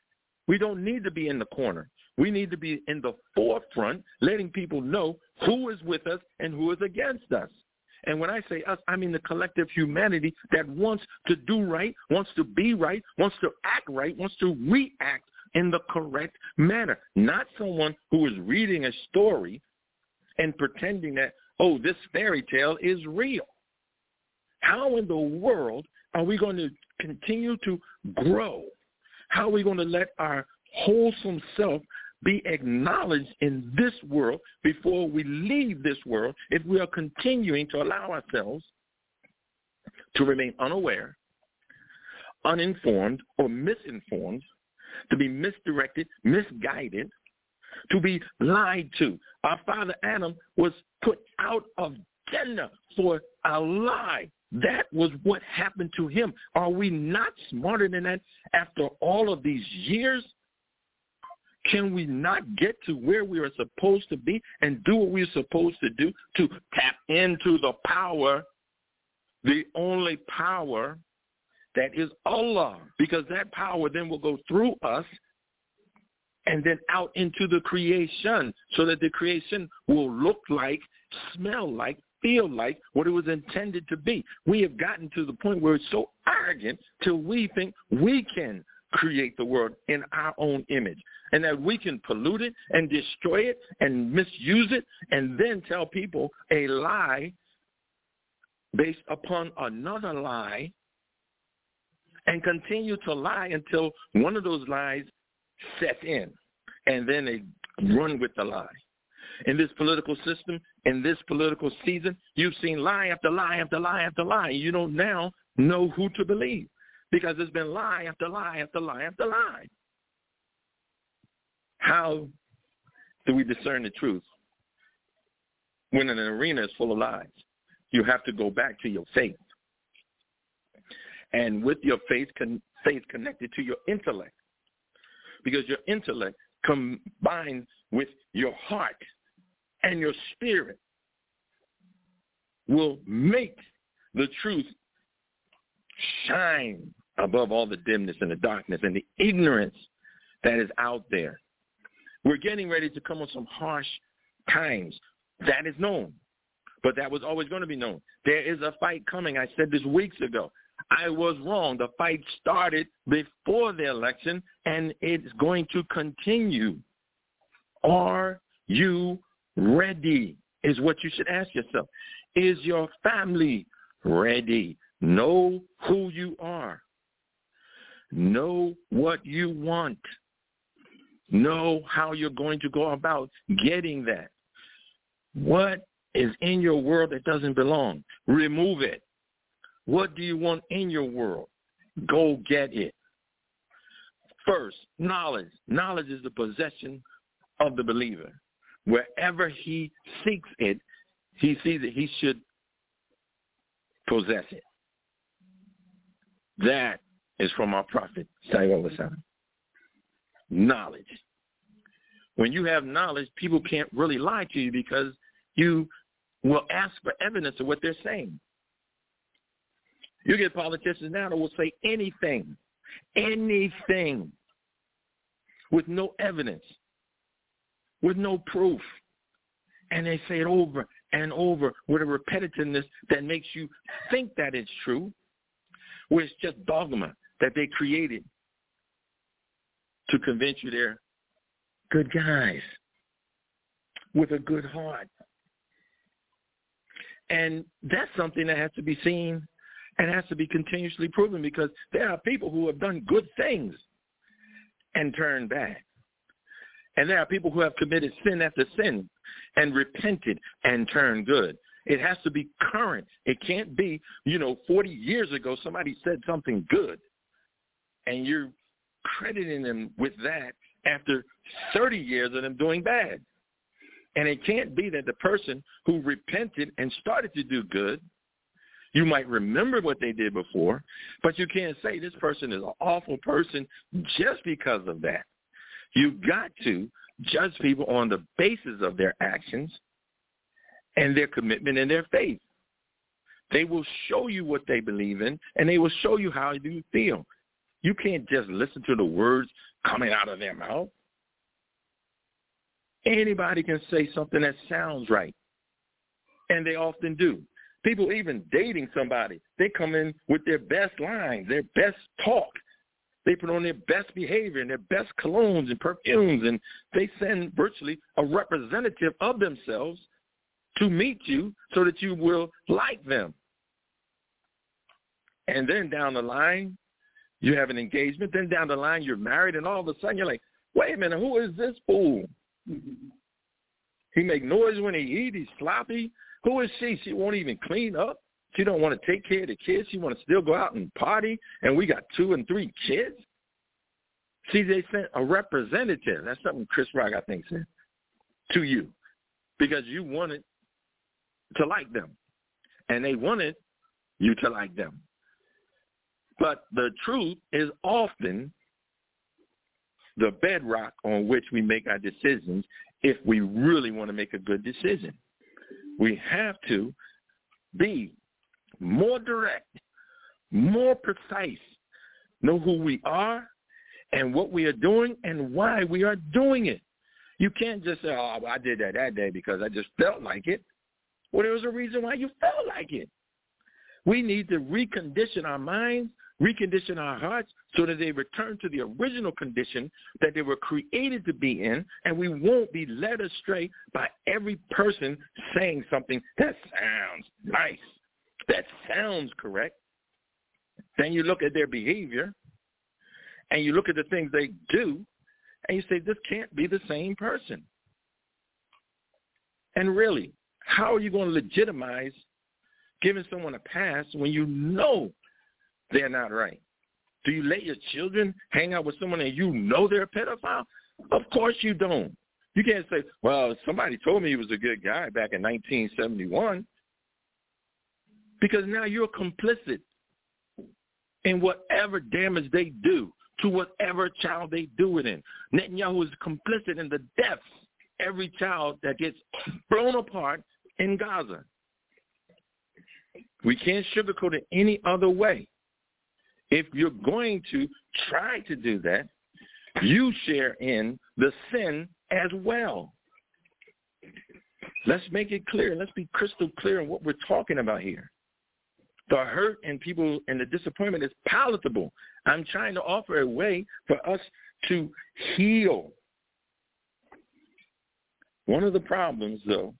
We don't need to be in the corner. We need to be in the forefront, letting people know who is with us and who is against us. And when I say us, I mean the collective humanity that wants to do right, wants to be right, wants to act right, wants to react in the correct manner. Not someone who is reading a story and pretending that, oh, this fairy tale is real. How in the world are we going to continue to grow? How are we going to let our wholesome self be acknowledged in this world before we leave this world if we are continuing to allow ourselves to remain unaware, uninformed, or misinformed, to be misdirected, misguided, to be lied to? Our father Adam was put out of Jannah for a lie. That was what happened to him. Are we not smarter than that after all of these years? Can we not get to where we are supposed to be and do what we're supposed to do to tap into the power, the only power that is Allah? Because that power then will go through us and then out into the creation so that the creation will look like, smell like, feel like what it was intended to be. We have gotten to the point where it's so arrogant till we think we can create the world in our own image and that we can pollute it and destroy it and misuse it and then tell people a lie based upon another lie and continue to lie until one of those lies sets in and then they run with the lie. In this political system, in this political season, you've seen lie after lie after lie after lie. You don't now know who to believe because there's been lie after lie after lie after lie. How do we discern the truth when an arena is full of lies? You have to go back to your faith. And with your faith, con- faith connected to your intellect, because your intellect combined with your heart and your spirit will make the truth shine above all the dimness and the darkness and the ignorance that is out there. We're getting ready to come on some harsh times. That is known, but that was always going to be known. There is a fight coming. I said this weeks ago. I was wrong. The fight started before the election, and it's going to continue. Are you ready is what you should ask yourself. Is your family ready? Know who you are. Know what you want. Know how you're going to go about getting that. What is in your world that doesn't belong? Remove it. What do you want in your world? Go get it. First, knowledge. Knowledge is the possession of the believer. Wherever he seeks it, he sees that he should possess it. That is from our prophet, Sallallahu Alaihi Wasallam. Knowledge. When you have knowledge, people can't really lie to you because you will ask for evidence of what they're saying. You get politicians now that will say anything, anything, with no evidence, with no proof. And they say it over and over with a repetitiveness that makes you think that it's true, where it's just dogma that they created to convince you they're good guys with a good heart. And that's something that has to be seen and has to be continuously proven, because there are people who have done good things and turned bad. And there are people who have committed sin after sin and repented and turned good. It has to be current. It can't be, you know, forty years ago somebody said something good and you're crediting them with that after thirty years of them doing bad. And it can't be that the person who repented and started to do good, you might remember what they did before, but you can't say this person is an awful person just because of that. You've got to judge people on the basis of their actions and their commitment and their faith. They will show you what they believe in, and they will show you how you feel. You can't just listen to the words coming out of their mouth. Anybody can say something that sounds right, and they often do. People even dating somebody, they come in with their best lines, their best talk. They put on their best behavior and their best colognes and perfumes, and they send virtually a representative of themselves to meet you so that you will like them. And then down the line, you have an engagement. Then down the line, you're married, and all of a sudden you're like, wait a minute, who is this fool? He make noise when he eat. He's sloppy. Who is she? She won't even clean up. She don't want to take care of the kids. She want to still go out and party, and we got two and three kids. See, they sent a representative. That's something Chris Rock, I think, said, to you because you wanted to like them, and they wanted you to like them. But the truth is often the bedrock on which we make our decisions if we really want to make a good decision. We have to be more direct, more precise, know who we are and what we are doing and why we are doing it. You can't just say, oh, I did that that day because I just felt like it. Well, there was a reason why you felt like it. We need to recondition our minds, recondition our hearts so that they return to the original condition that they were created to be in, and we won't be led astray by every person saying something that sounds nice, that sounds correct. Then you look at their behavior, and you look at the things they do, and you say, this can't be the same person. And really, how are you going to legitimize giving someone a pass when you know they're not right? Do you let your children hang out with someone and you know they're a pedophile? Of course you don't. You can't say, well, somebody told me he was a good guy back in nineteen seventy-one, because now you're complicit in whatever damage they do to whatever child they do it in. Netanyahu is complicit in the deaths every child that gets blown apart in Gaza. We can't sugarcoat it any other way. If you're going to try to do that, you share in the sin as well. Let's make it clear. Let's be crystal clear on what we're talking about here. The hurt and people and the disappointment is palatable. I'm trying to offer a way for us to heal. One of the problems, though,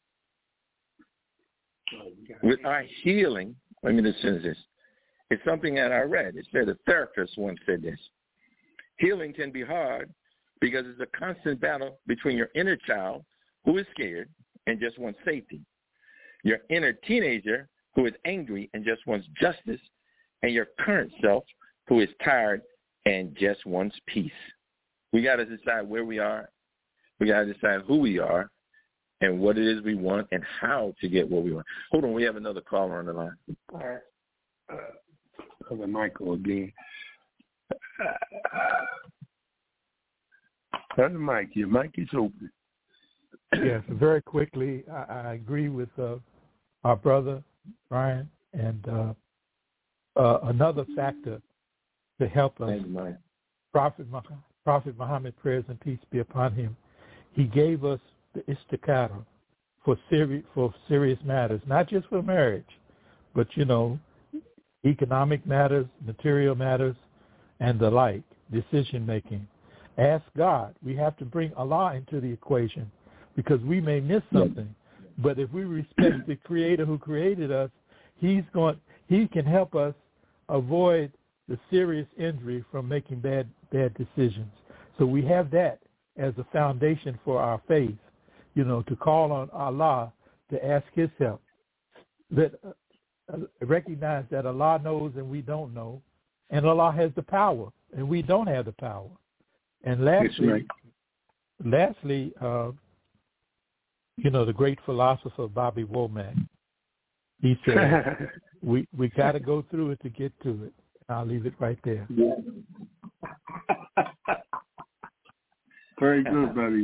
with our healing, let me just finish this. It's something that I read. It said a therapist once said this. Healing can be hard because it's a constant battle between your inner child, who is scared and just wants safety, your inner teenager, who is angry and just wants justice, and your current self, who is tired and just wants peace. We got to decide where we are. We got to decide who we are and what it is we want and how to get what we want. Hold on, we have another caller on the line. All right. Uh, Brother Michael again. Brother Mike, your mic is open. Yes, very quickly, I, I agree with uh, our brother, Brian, and uh, uh, another factor to help us, Prophet, Prophet Muhammad, prayers and peace be upon him, he gave us the istikara for serious, for serious matters, not just for marriage, but, you know, economic matters, material matters, and the like, decision-making. Ask God. We have to bring Allah into the equation because we may miss something. But if we respect the Creator who created us, He's going. He can help us avoid the serious injury from making bad bad decisions. So we have that as a foundation for our faith, you know, to call on Allah to ask His help. That uh, recognize that Allah knows and we don't know, and Allah has the power and we don't have the power. And lastly, right. lastly, uh, you know, the great philosopher Bobby Womack, he said, we we got to go through it to get to it. I'll leave it right there. Yeah. Very good, buddy.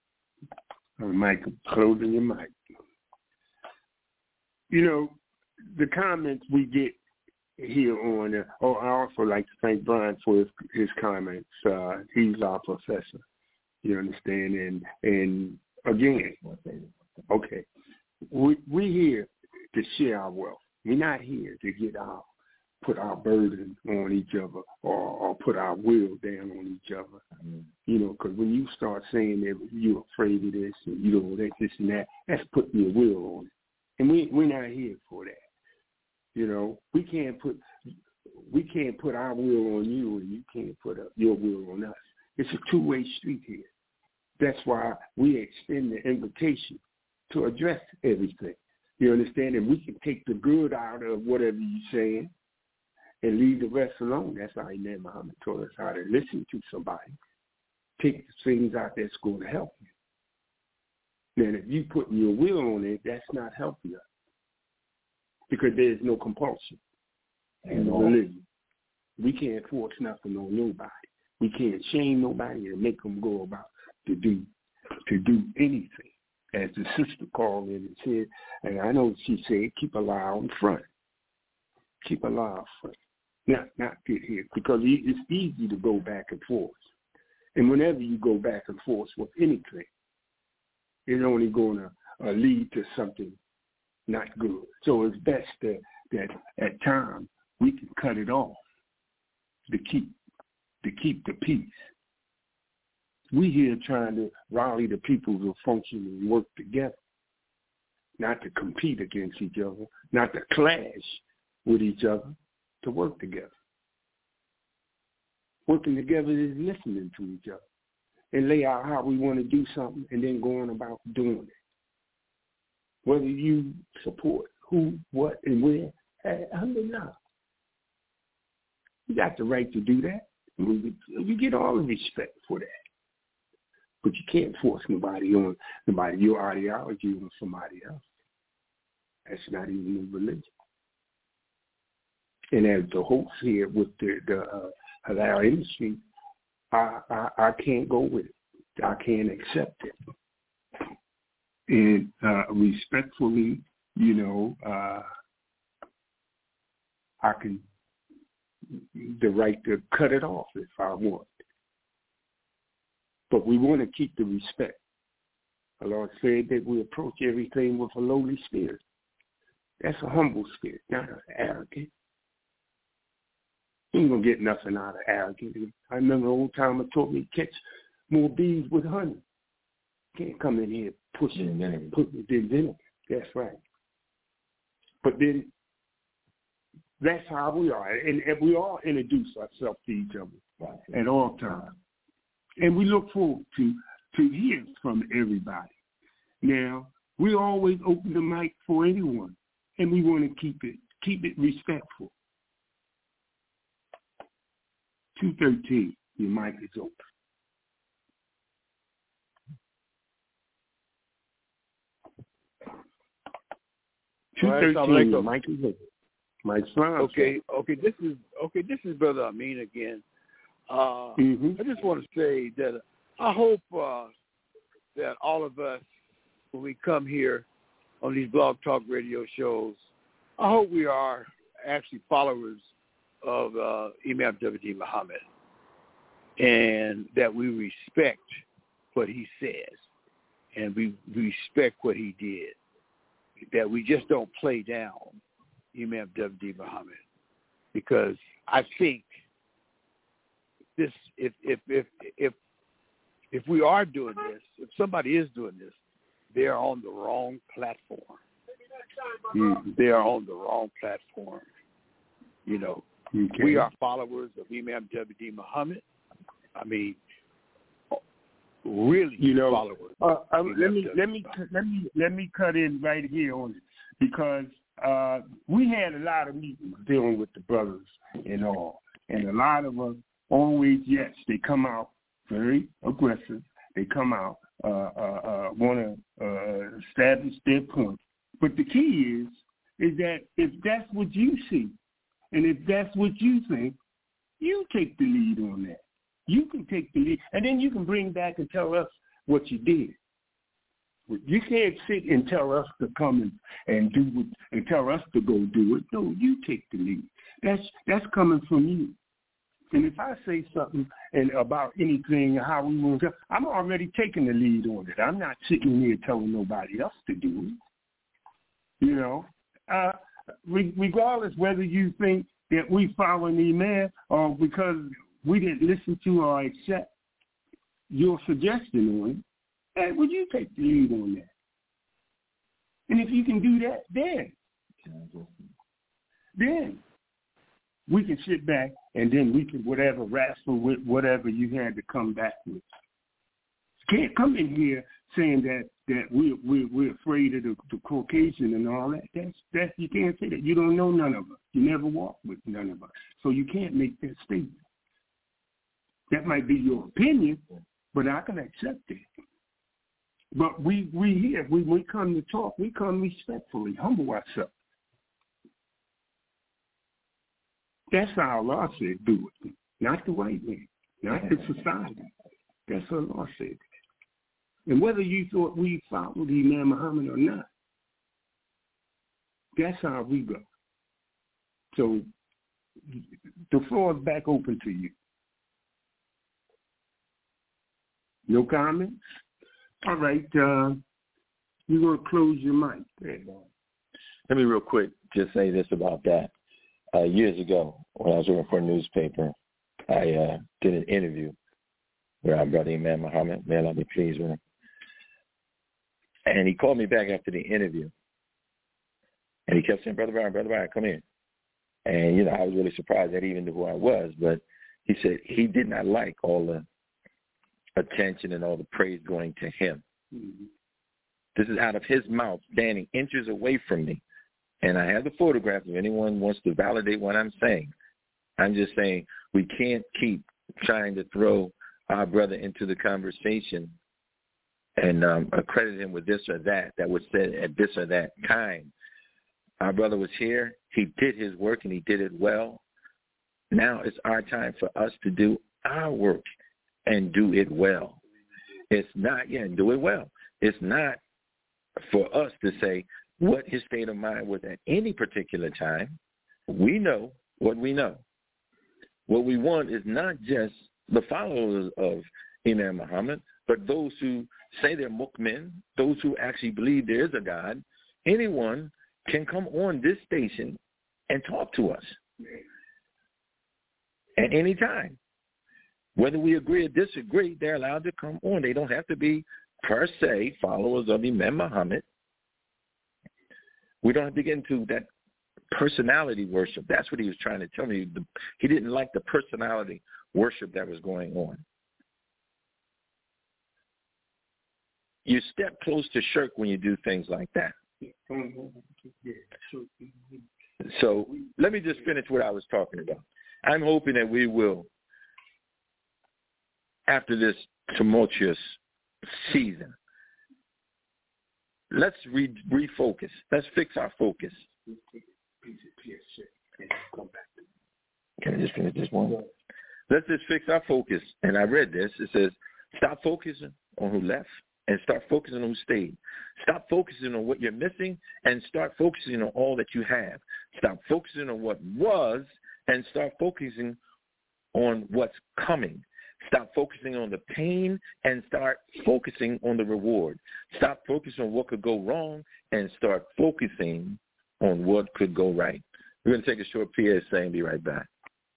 Oh, Mike, closing your mic. You know, the comments we get here on, uh, oh, I also like to thank Brian for his, his comments. Uh, he's our professor, you understand? And, and again, okay, we, we're here to share our wealth. We're not here to get our, put our burden on each other or, or put our will down on each other. Mm-hmm. You know, because when you start saying that you're afraid of this and you don't that, this and that, that's putting your will on it. And we, we're not here for that. You know, we can't put we can't put our will on you and you can't put up your will on us. It's a two-way street here. That's why we extend the invitation to address everything. You understand? And we can take the good out of whatever you're saying and leave the rest alone. That's how Imam Muhammad taught us how to listen to somebody. Take the things out that's going to help you. Then if you put your will on it, that's not helping us. Because there's no compulsion in religion. We can't force nothing on nobody. We can't shame nobody and make them go about to do to do anything. As the sister called in and said, and I know she said, keep a lie on front. Keep a lie on front. Not, not get here. Because it's easy to go back and forth. And whenever you go back and forth with anything, it's only going to uh, lead to something not good. So it's best that, that at times we can cut it off to keep to keep the peace. We here trying to rally the people to function and work together, not to compete against each other, not to clash with each other, to work together. Working together is listening to each other and lay out how we want to do something and then going about doing it. Whether you support who, what, and where, alhamdulillah. You got the right to do that. You get all the respect for that. But you can't force nobody on nobody, your ideology on somebody else. That's not even a religion. And as the host here with the, the uh, halal industry, I, I, I can't go with it. I can't accept it. And uh, respectfully, you know, uh, I can, the right to cut it off if I want. But we want to keep the respect. The Lord said that we approach everything with a lowly spirit. That's a humble spirit, not an arrogant. You ain't going to get nothing out of arrogance. I remember an old timer taught me to catch more bees with honey. Can't come in here pushing and putting it in. That's right. But then that's how we are. And, and we all introduce ourselves to each other right. At all times. And we look forward to, to hear from everybody. Now, we always open the mic for anyone, and we want to keep it keep it respectful. two thirteen, your mic is open. two thirteen, your mic is open. Mike Slime. Okay, okay, this is okay. This is Brother Amin again. Uh, mm-hmm. I just want to say that I hope uh, that all of us, when we come here on these Blog Talk Radio shows, I hope we are actually followers of uh, Imam W D Muhammad, and that we respect what he says, and we respect what he did. That we just don't play down Imam W D Muhammad, because I think this, if if if if if we are doing this, if somebody is doing this, they are on the wrong platform. Mm, they are on the wrong platform. You know, okay. We are followers of Imam W D Muhammad. I mean, really, you know, followers. Uh, um, let me let me let me let me cut in right here on it, because uh, we had a lot of meetings dealing with the brothers and all, and a lot of them always, yes, they come out very aggressive. They come out uh, uh, uh, want to uh, establish their point. But the key is is that if that's what you see, and if that's what you think, you take the lead on that. You can take the lead, and then you can bring back and tell us what you did. You can't sit and tell us to come and, and do what, and tell us to go do it. No, you take the lead. That's that's coming from you. And if I say something and about anything, how we want to, I'm already taking the lead on it. I'm not sitting here telling nobody else to do it. You know, uh, re- regardless whether you think that we follow an imam or because we didn't listen to or accept your suggestion on it, hey, would you take the lead on that? And if you can do that, then, then we can sit back and then we can whatever wrestle with whatever you had to come back with. You can't come in here saying that that we're we're, we're afraid of the, the Caucasian and all that. That's that's you can't say that. You don't know none of us. You never walked with none of us, so you can't make that statement. That might be your opinion, but I can accept it. But we we here we we come to talk. We come respectfully, humble ourselves. That's how Allah said do it, not the white man, not the society. That's how Allah said. And whether you thought we followed Imam Muhammad or not, that's how we go. So the floor is back open to you. No comments? All right. Uh, you're going to close your mic. Let me real quick just say this about that. Uh, years ago, when I was working for a newspaper, I uh, did an interview with our brother Imam Muhammad. May Allah be pleased with him. And he called me back after the interview. And he kept saying, Brother Byron, Brother Byron, come in. And, you know, I was really surprised that he even knew who I was. But he said he did not like all the attention and all the praise going to him. Mm-hmm. This is out of his mouth, standing inches away from me. And I have the photograph if anyone wants to validate what I'm saying. I'm just saying we can't keep trying to throw our brother into the conversation and um, accredit him with this or that, that was said at this or that time. Our brother was here. He did his work, and he did it well. Now it's our time for us to do our work and do it well. It's not, yeah, do it well. It's not for us to say what his state of mind was at any particular time. We know what we know. What we want is not just the followers of Imam Muhammad, but those who say they're mu'min, those who actually believe there is a God. Anyone can come on this station and talk to us at any time. Whether we agree or disagree, they're allowed to come on. They don't have to be, per se, followers of Imam Muhammad. We don't have to get into that personality worship. That's what he was trying to tell me. He didn't like the personality worship that was going on. You step close to shirk when you do things like that. So let me just finish what I was talking about. I'm hoping that we will, after this tumultuous season, let's re- refocus. Let's fix our focus. Can I just finish this one? Let's just fix our focus. And I read this. It says, stop focusing on who left and start focusing on who stayed. Stop focusing on what you're missing and start focusing on all that you have. Stop focusing on what was and start focusing on what's coming. Stop focusing on the pain and start focusing on the reward. Stop focusing on what could go wrong and start focusing on what could go right. We're going to take a short P S A and be right back.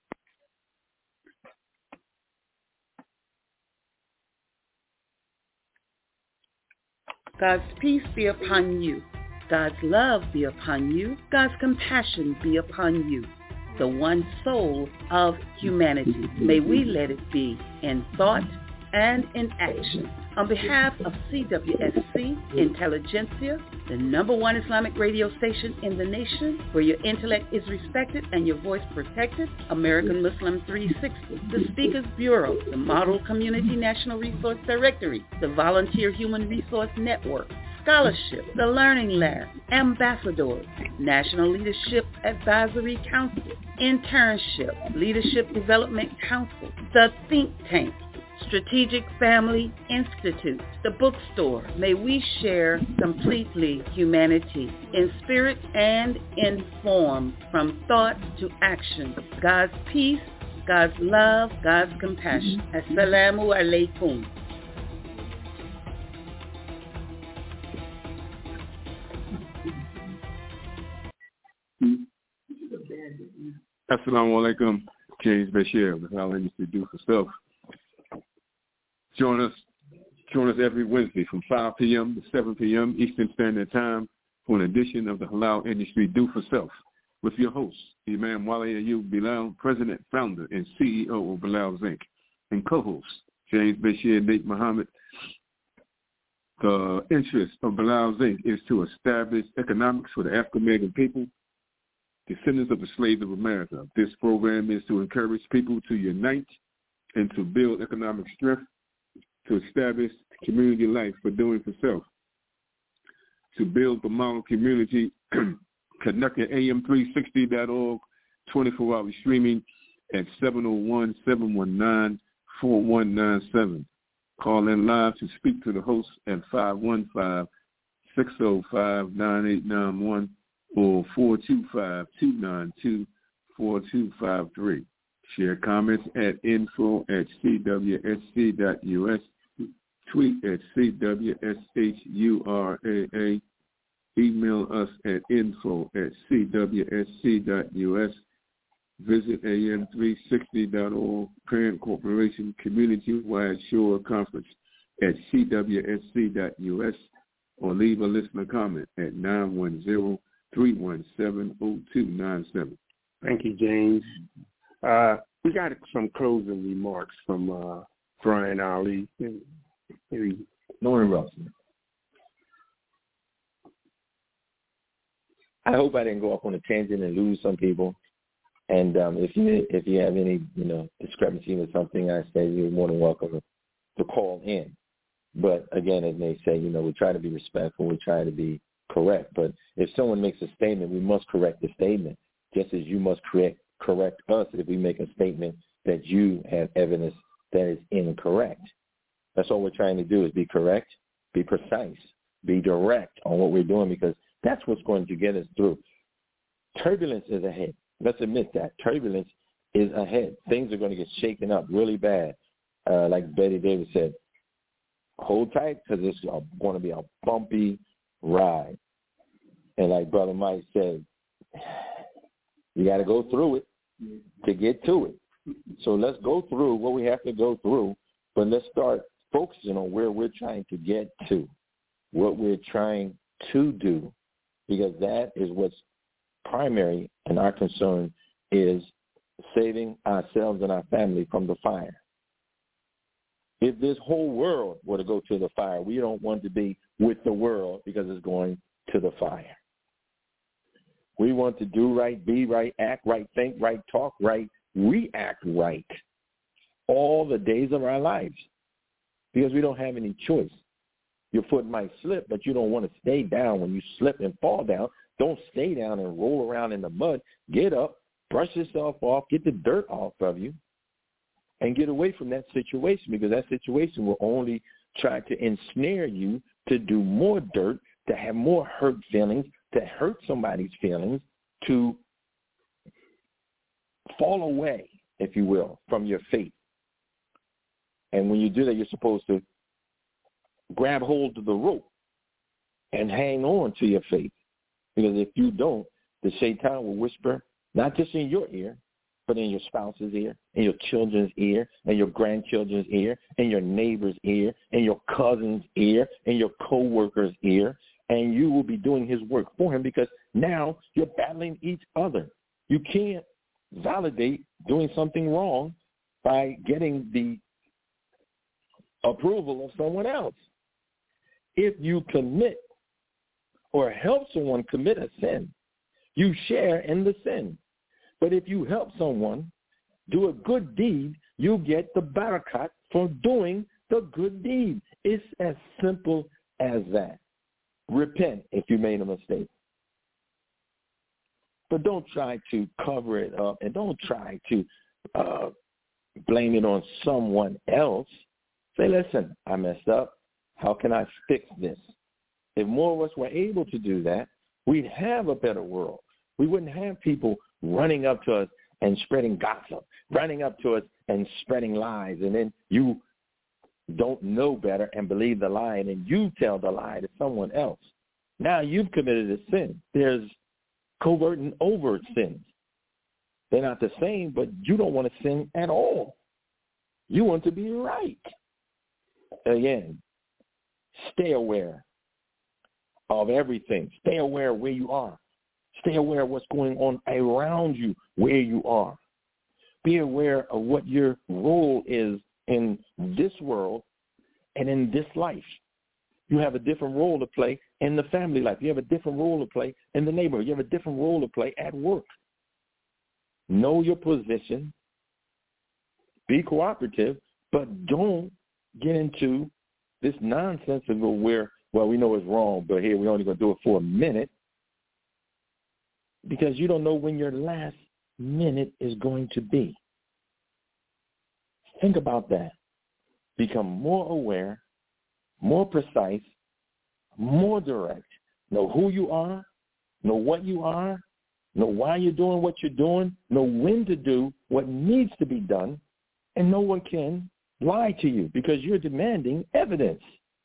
God's peace be upon you. God's love be upon you. God's compassion be upon you. The one soul of humanity. May we let it be in thought and in action. On behalf of C W S C Intelligentsia, the number one Islamic radio station in the nation, where your intellect is respected and your voice protected, American Muslim three sixty, the Speakers Bureau, the Model Community National Resource Directory, the Volunteer Human Resource Network, Scholarship, the Learning Lab, Ambassadors, National Leadership Advisory Council, Internship, Leadership Development Council, the Think Tank, Strategic Family Institute, the bookstore. May we share completely humanity in spirit and in form, from thought to action. God's peace, God's love, God's compassion. Assalamu alaikum. Assalamu alaikum. James Bashir with How Industry Do for Self. Join us, join us every Wednesday from five p.m. to seven p.m. Eastern Standard Time for an edition of the Halal Industry Do for Self with your host, Imam Wali Ayub Bilal, President, Founder, and C E O of Bilal's Incorporated, and co-host, James Bashir Nate Muhammad. The interest of Bilal's Incorporated is to establish economics for the African-American people, descendants of the slaves of America. This program is to encourage people to unite and to build economic strength, to establish community life for doing for self, to build the model community. Connect at A M three sixty dot org, twenty-four hour streaming at seven oh one, seven one nine, four one nine seven. Call in live to speak to the host at five one five, six oh five, nine eight nine one or four two five, two nine two, four two five three. Share comments at info at c w s c dot u s. Tweet at C W S H U R A A. Email us at info at c w s c dot u s. Visit A M three sixty dot org, Parent Corporation Community-Wide Shore Conference at c w s c dot u s, or leave a listener comment at nine one zero, three one seven, zero two nine seven. Thank you, James. Uh, we got some closing remarks from uh, Brian Ali. Maybe. No interruption. I hope I didn't go off on a tangent and lose some people. And um, if you if you have any you know discrepancy with something I say, you're more than welcome to call in. But again, as they say, you know, we try to be respectful, we try to be correct. But if someone makes a statement, we must correct the statement, just as you must correct correct us if we make a statement that you have evidence that is incorrect. That's all we're trying to do, is be correct, be precise, be direct on what we're doing, because that's what's going to get us through. Turbulence is ahead. Let's admit that. Turbulence is ahead. Things are going to get shaken up really bad. Uh, like Betty Davis said, hold tight, because it's going to be a bumpy ride. And like Brother Mike said, you got to go through it to get to it. So let's go through what we have to go through, but let's start focusing on where we're trying to get to, what we're trying to do, because that is what's primary, and our concern is saving ourselves and our family from the fire. If this whole world were to go to the fire, we don't want to be with the world because it's going to the fire. We want to do right, be right, act right, think right, talk right, react right all the days of our lives, because we don't have any choice. Your foot might slip, but you don't want to stay down when you slip and fall down. Don't stay down and roll around in the mud. Get up, brush yourself off, get the dirt off of you, and get away from that situation, because that situation will only try to ensnare you to do more dirt, to have more hurt feelings, to hurt somebody's feelings, to fall away, if you will, from your faith. And when you do that, you're supposed to grab hold of the rope and hang on to your faith. Because if you don't, the Shaitan will whisper, not just in your ear, but in your spouse's ear, in your children's ear, in your grandchildren's ear, in your neighbor's ear, in your cousin's ear, in your co-worker's ear, and you will be doing his work for him, because now you're battling each other. You can't validate doing something wrong by getting the approval of someone else. If you commit or help someone commit a sin, you share in the sin. But if you help someone do a good deed, you get the barakat for doing the good deed. It's as simple as that. Repent if you made a mistake. But don't try to cover it up, and don't try to uh, blame it on someone else. Say, listen, I messed up. How can I fix this? If more of us were able to do that, we'd have a better world. We wouldn't have people running up to us and spreading gossip, running up to us and spreading lies, and then you don't know better and believe the lie, and then you tell the lie to someone else. Now you've committed a sin. There's covert and overt sins. They're not the same, but you don't want to sin at all. You want to be right. Again, stay aware of everything. Stay aware of where you are. Stay aware of what's going on around you, where you are. Be aware of what your role is in this world and in this life. You have a different role to play in the family life. You have a different role to play in the neighborhood. You have a different role to play at work. Know your position. Be cooperative, but don't get into this nonsense of where, well, we know it's wrong, but here we're only going to do it for a minute, because you don't know when your last minute is going to be. Think about that. Become more aware, more precise, more direct. Know who you are, know what you are, know why you're doing what you're doing, know when to do what needs to be done, and no one can lie to you because you're demanding evidence.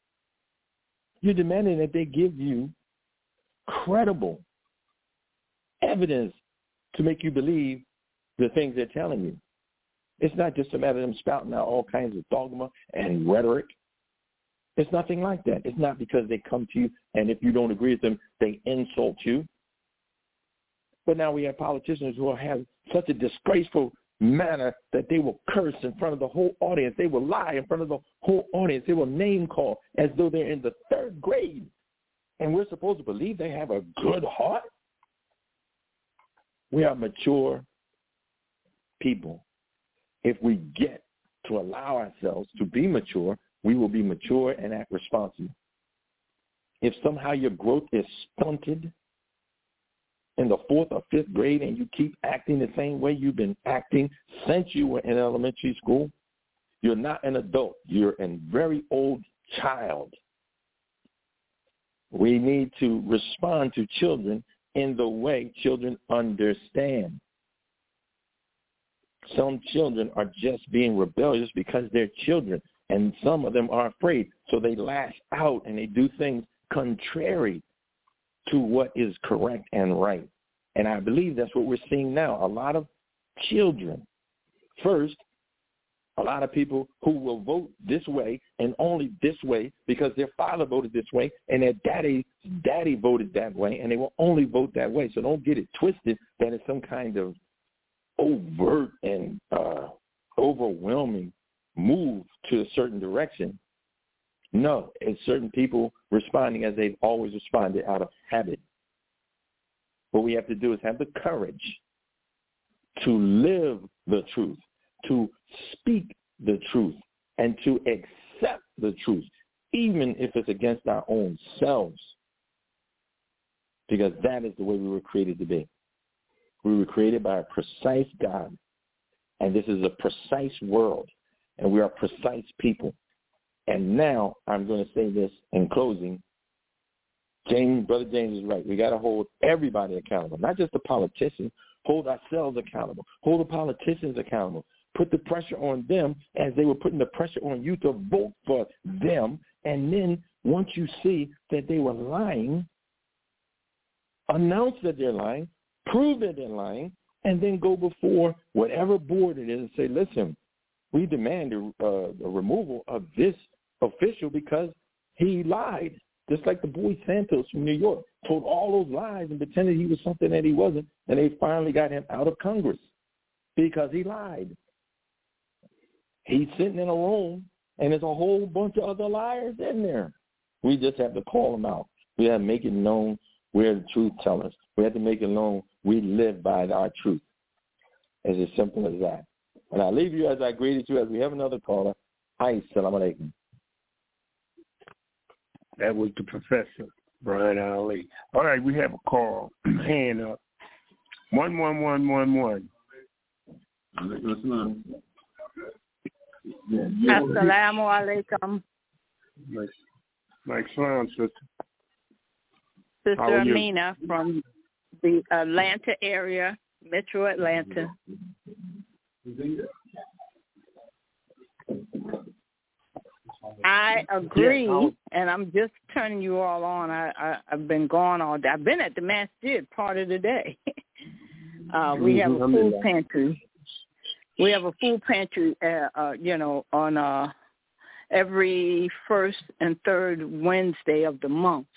You're demanding that they give you credible evidence to make you believe the things they're telling you. It's not just a matter of them spouting out all kinds of dogma and rhetoric. It's nothing like that. It's not because they come to you and if you don't agree with them, they insult you. But now we have politicians who have such a disgraceful manner that they will curse in front of the whole audience. They will lie in front of the whole audience. They will name call as though they're in the third grade. And we're supposed to believe they have a good heart? We are mature people. If we get to allow ourselves to be mature, we will be mature and act responsible. If somehow your growth is stunted in the fourth or fifth grade and you keep acting the same way you've been acting since you were in elementary school, you're not an adult. You're a very old child. We need to respond to children in the way children understand. Some children are just being rebellious because they're children, and some of them are afraid, so they lash out and they do things contrary to what is correct and right. And I believe that's what we're seeing now. A lot of children. First, a lot of people who will vote this way and only this way because their father voted this way and their daddy daddy voted that way, and they will only vote that way. So don't get it twisted that it's some kind of overt and uh, overwhelming move to a certain direction. No, it's certain people responding as they've always responded out of habit. What we have to do is have the courage to live the truth, to speak the truth, and to accept the truth, even if it's against our own selves, because that is the way we were created to be. We were created by a precise God, and this is a precise world, and we are precise people. And now I'm going to say this in closing. James, Brother James is right. We got to hold everybody accountable, not just the politicians. Hold ourselves accountable. Hold the politicians accountable. Put the pressure on them as they were putting the pressure on you to vote for them. And then once you see that they were lying, announce that they're lying, prove that they're lying, and then go before whatever board it is and say, listen, we demand a, uh, a removal of this official because he lied. Just like the boy Santos from New York told all those lies and pretended he was something that he wasn't, and they finally got him out of Congress because he lied. He's sitting in a room, and there's a whole bunch of other liars in there. We just have to call them out. We have to make it known we're the truth tellers. We have to make it known we live by our truth. It's as simple as that. And I leave you as I greeted you as we have another caller. Hi, salam alaikum. That was the professor, Brian Ali. All right, we have a call. Hand up. One, one, one, one, one. Assalamu alaikum. Mike, Mike Salam, sister. Sister Amina from the Atlanta area, Metro Atlanta. I agree, and I'm just turning you all on. I, I, I've been gone all day. I've been at the masjid part of the day. uh, we have a food pantry. We have a food pantry, uh, uh, you know, on uh, every first and third Wednesday of the month.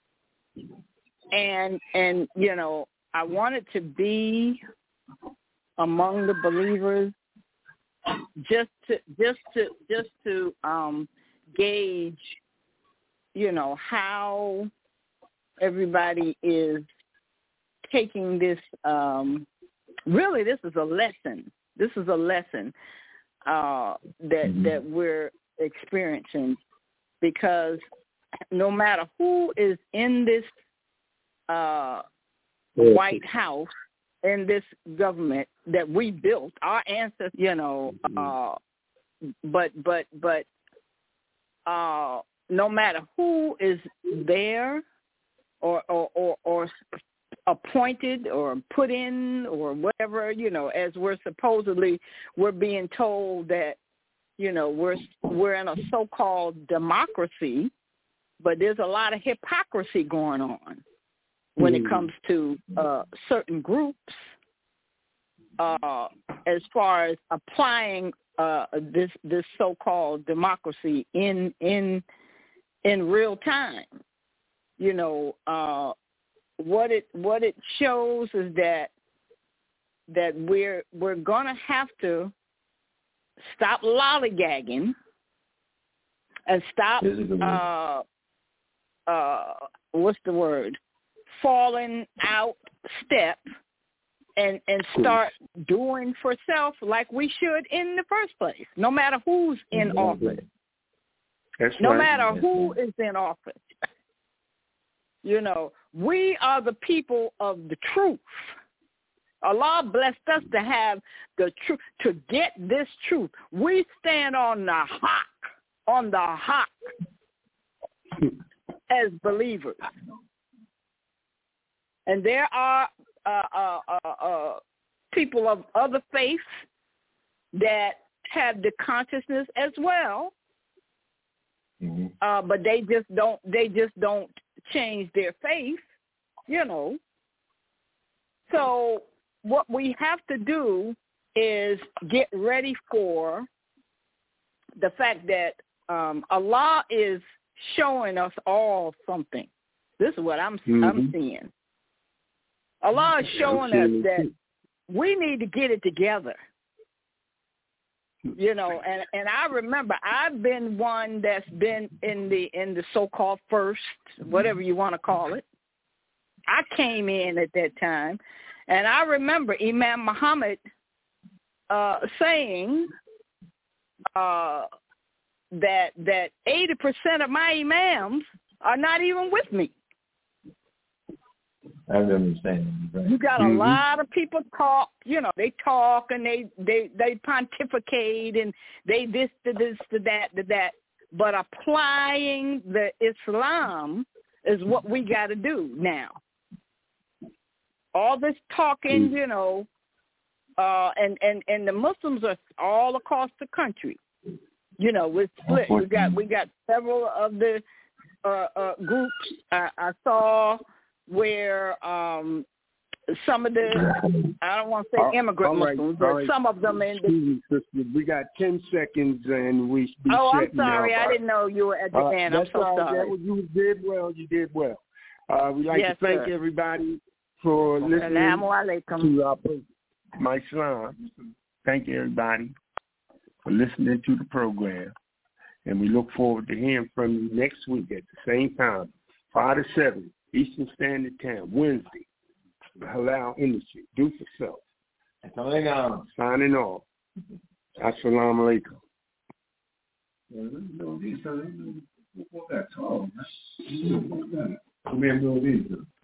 And, and you know, I wanted to be among the believers just to just to just to um, gauge, you know, how everybody is taking this. Um, really, this is a lesson. This is a lesson uh, that mm-hmm. that we're experiencing, because no matter who is in this uh, White House, in this government that we built, our ancestors, you know, uh, but but but uh, no matter who is there or or, or or appointed or put in or whatever, you know, as we're supposedly we're being told that, you know, we're we're in a so-called democracy, but there's a lot of hypocrisy going on when it comes to uh, certain groups, uh, as far as applying uh, this this so-called democracy in in in real time. You know, uh, what it what it shows is that that we're we're gonna have to stop lollygagging and stop uh, uh, what's the word? falling out step and and start doing for self like we should in the first place, no matter who's in office. That's no right. matter who is in office. You know, we are the people of the truth. Allah blessed us to have the truth, to get this truth. We stand on the haq, on the haq as believers. And there are uh, uh, uh, uh, people of other faiths that have the consciousness as well, mm-hmm. uh, but they just don't. They just don't change their faith, you know. So what we have to do is get ready for the fact that um, Allah is showing us all something. This is what I'm mm-hmm. I'm seeing. Allah is showing us that we need to get it together. You know, and, and I remember I've been one that's been in the in the so-called first, whatever you want to call it. I came in at that time, and I remember Imam Muhammad uh, saying uh, that that eighty percent of my imams are not even with me. I understand. Right. You got a mm-hmm. lot of people talk, you know, they talk and they, they, they pontificate and they this to this to that to that. But applying the Islam is what we got to do now. All this talking, mm-hmm. you know, uh, and, and, and the Muslims are all across the country. You know, we're split. We got we got several of the uh, uh, groups. I, I saw where um, some of the, I don't want to say immigrant right, Muslims, but right. some of them in the... Sister, we got ten seconds and we be Oh, I'm shutting sorry. out. I didn't know you were at the uh, end. I'm so right. sorry. That, you did well. You did well. Uh, we'd like yes, to thank sir. everybody for listening to our My Salam. Thank you, everybody, for listening to the program. And we look forward to hearing from you next week at the same time, five to seven. Eastern Standard Time, Wednesday, the Halal Industry, do for self. Signing off. Assalamu alaikum.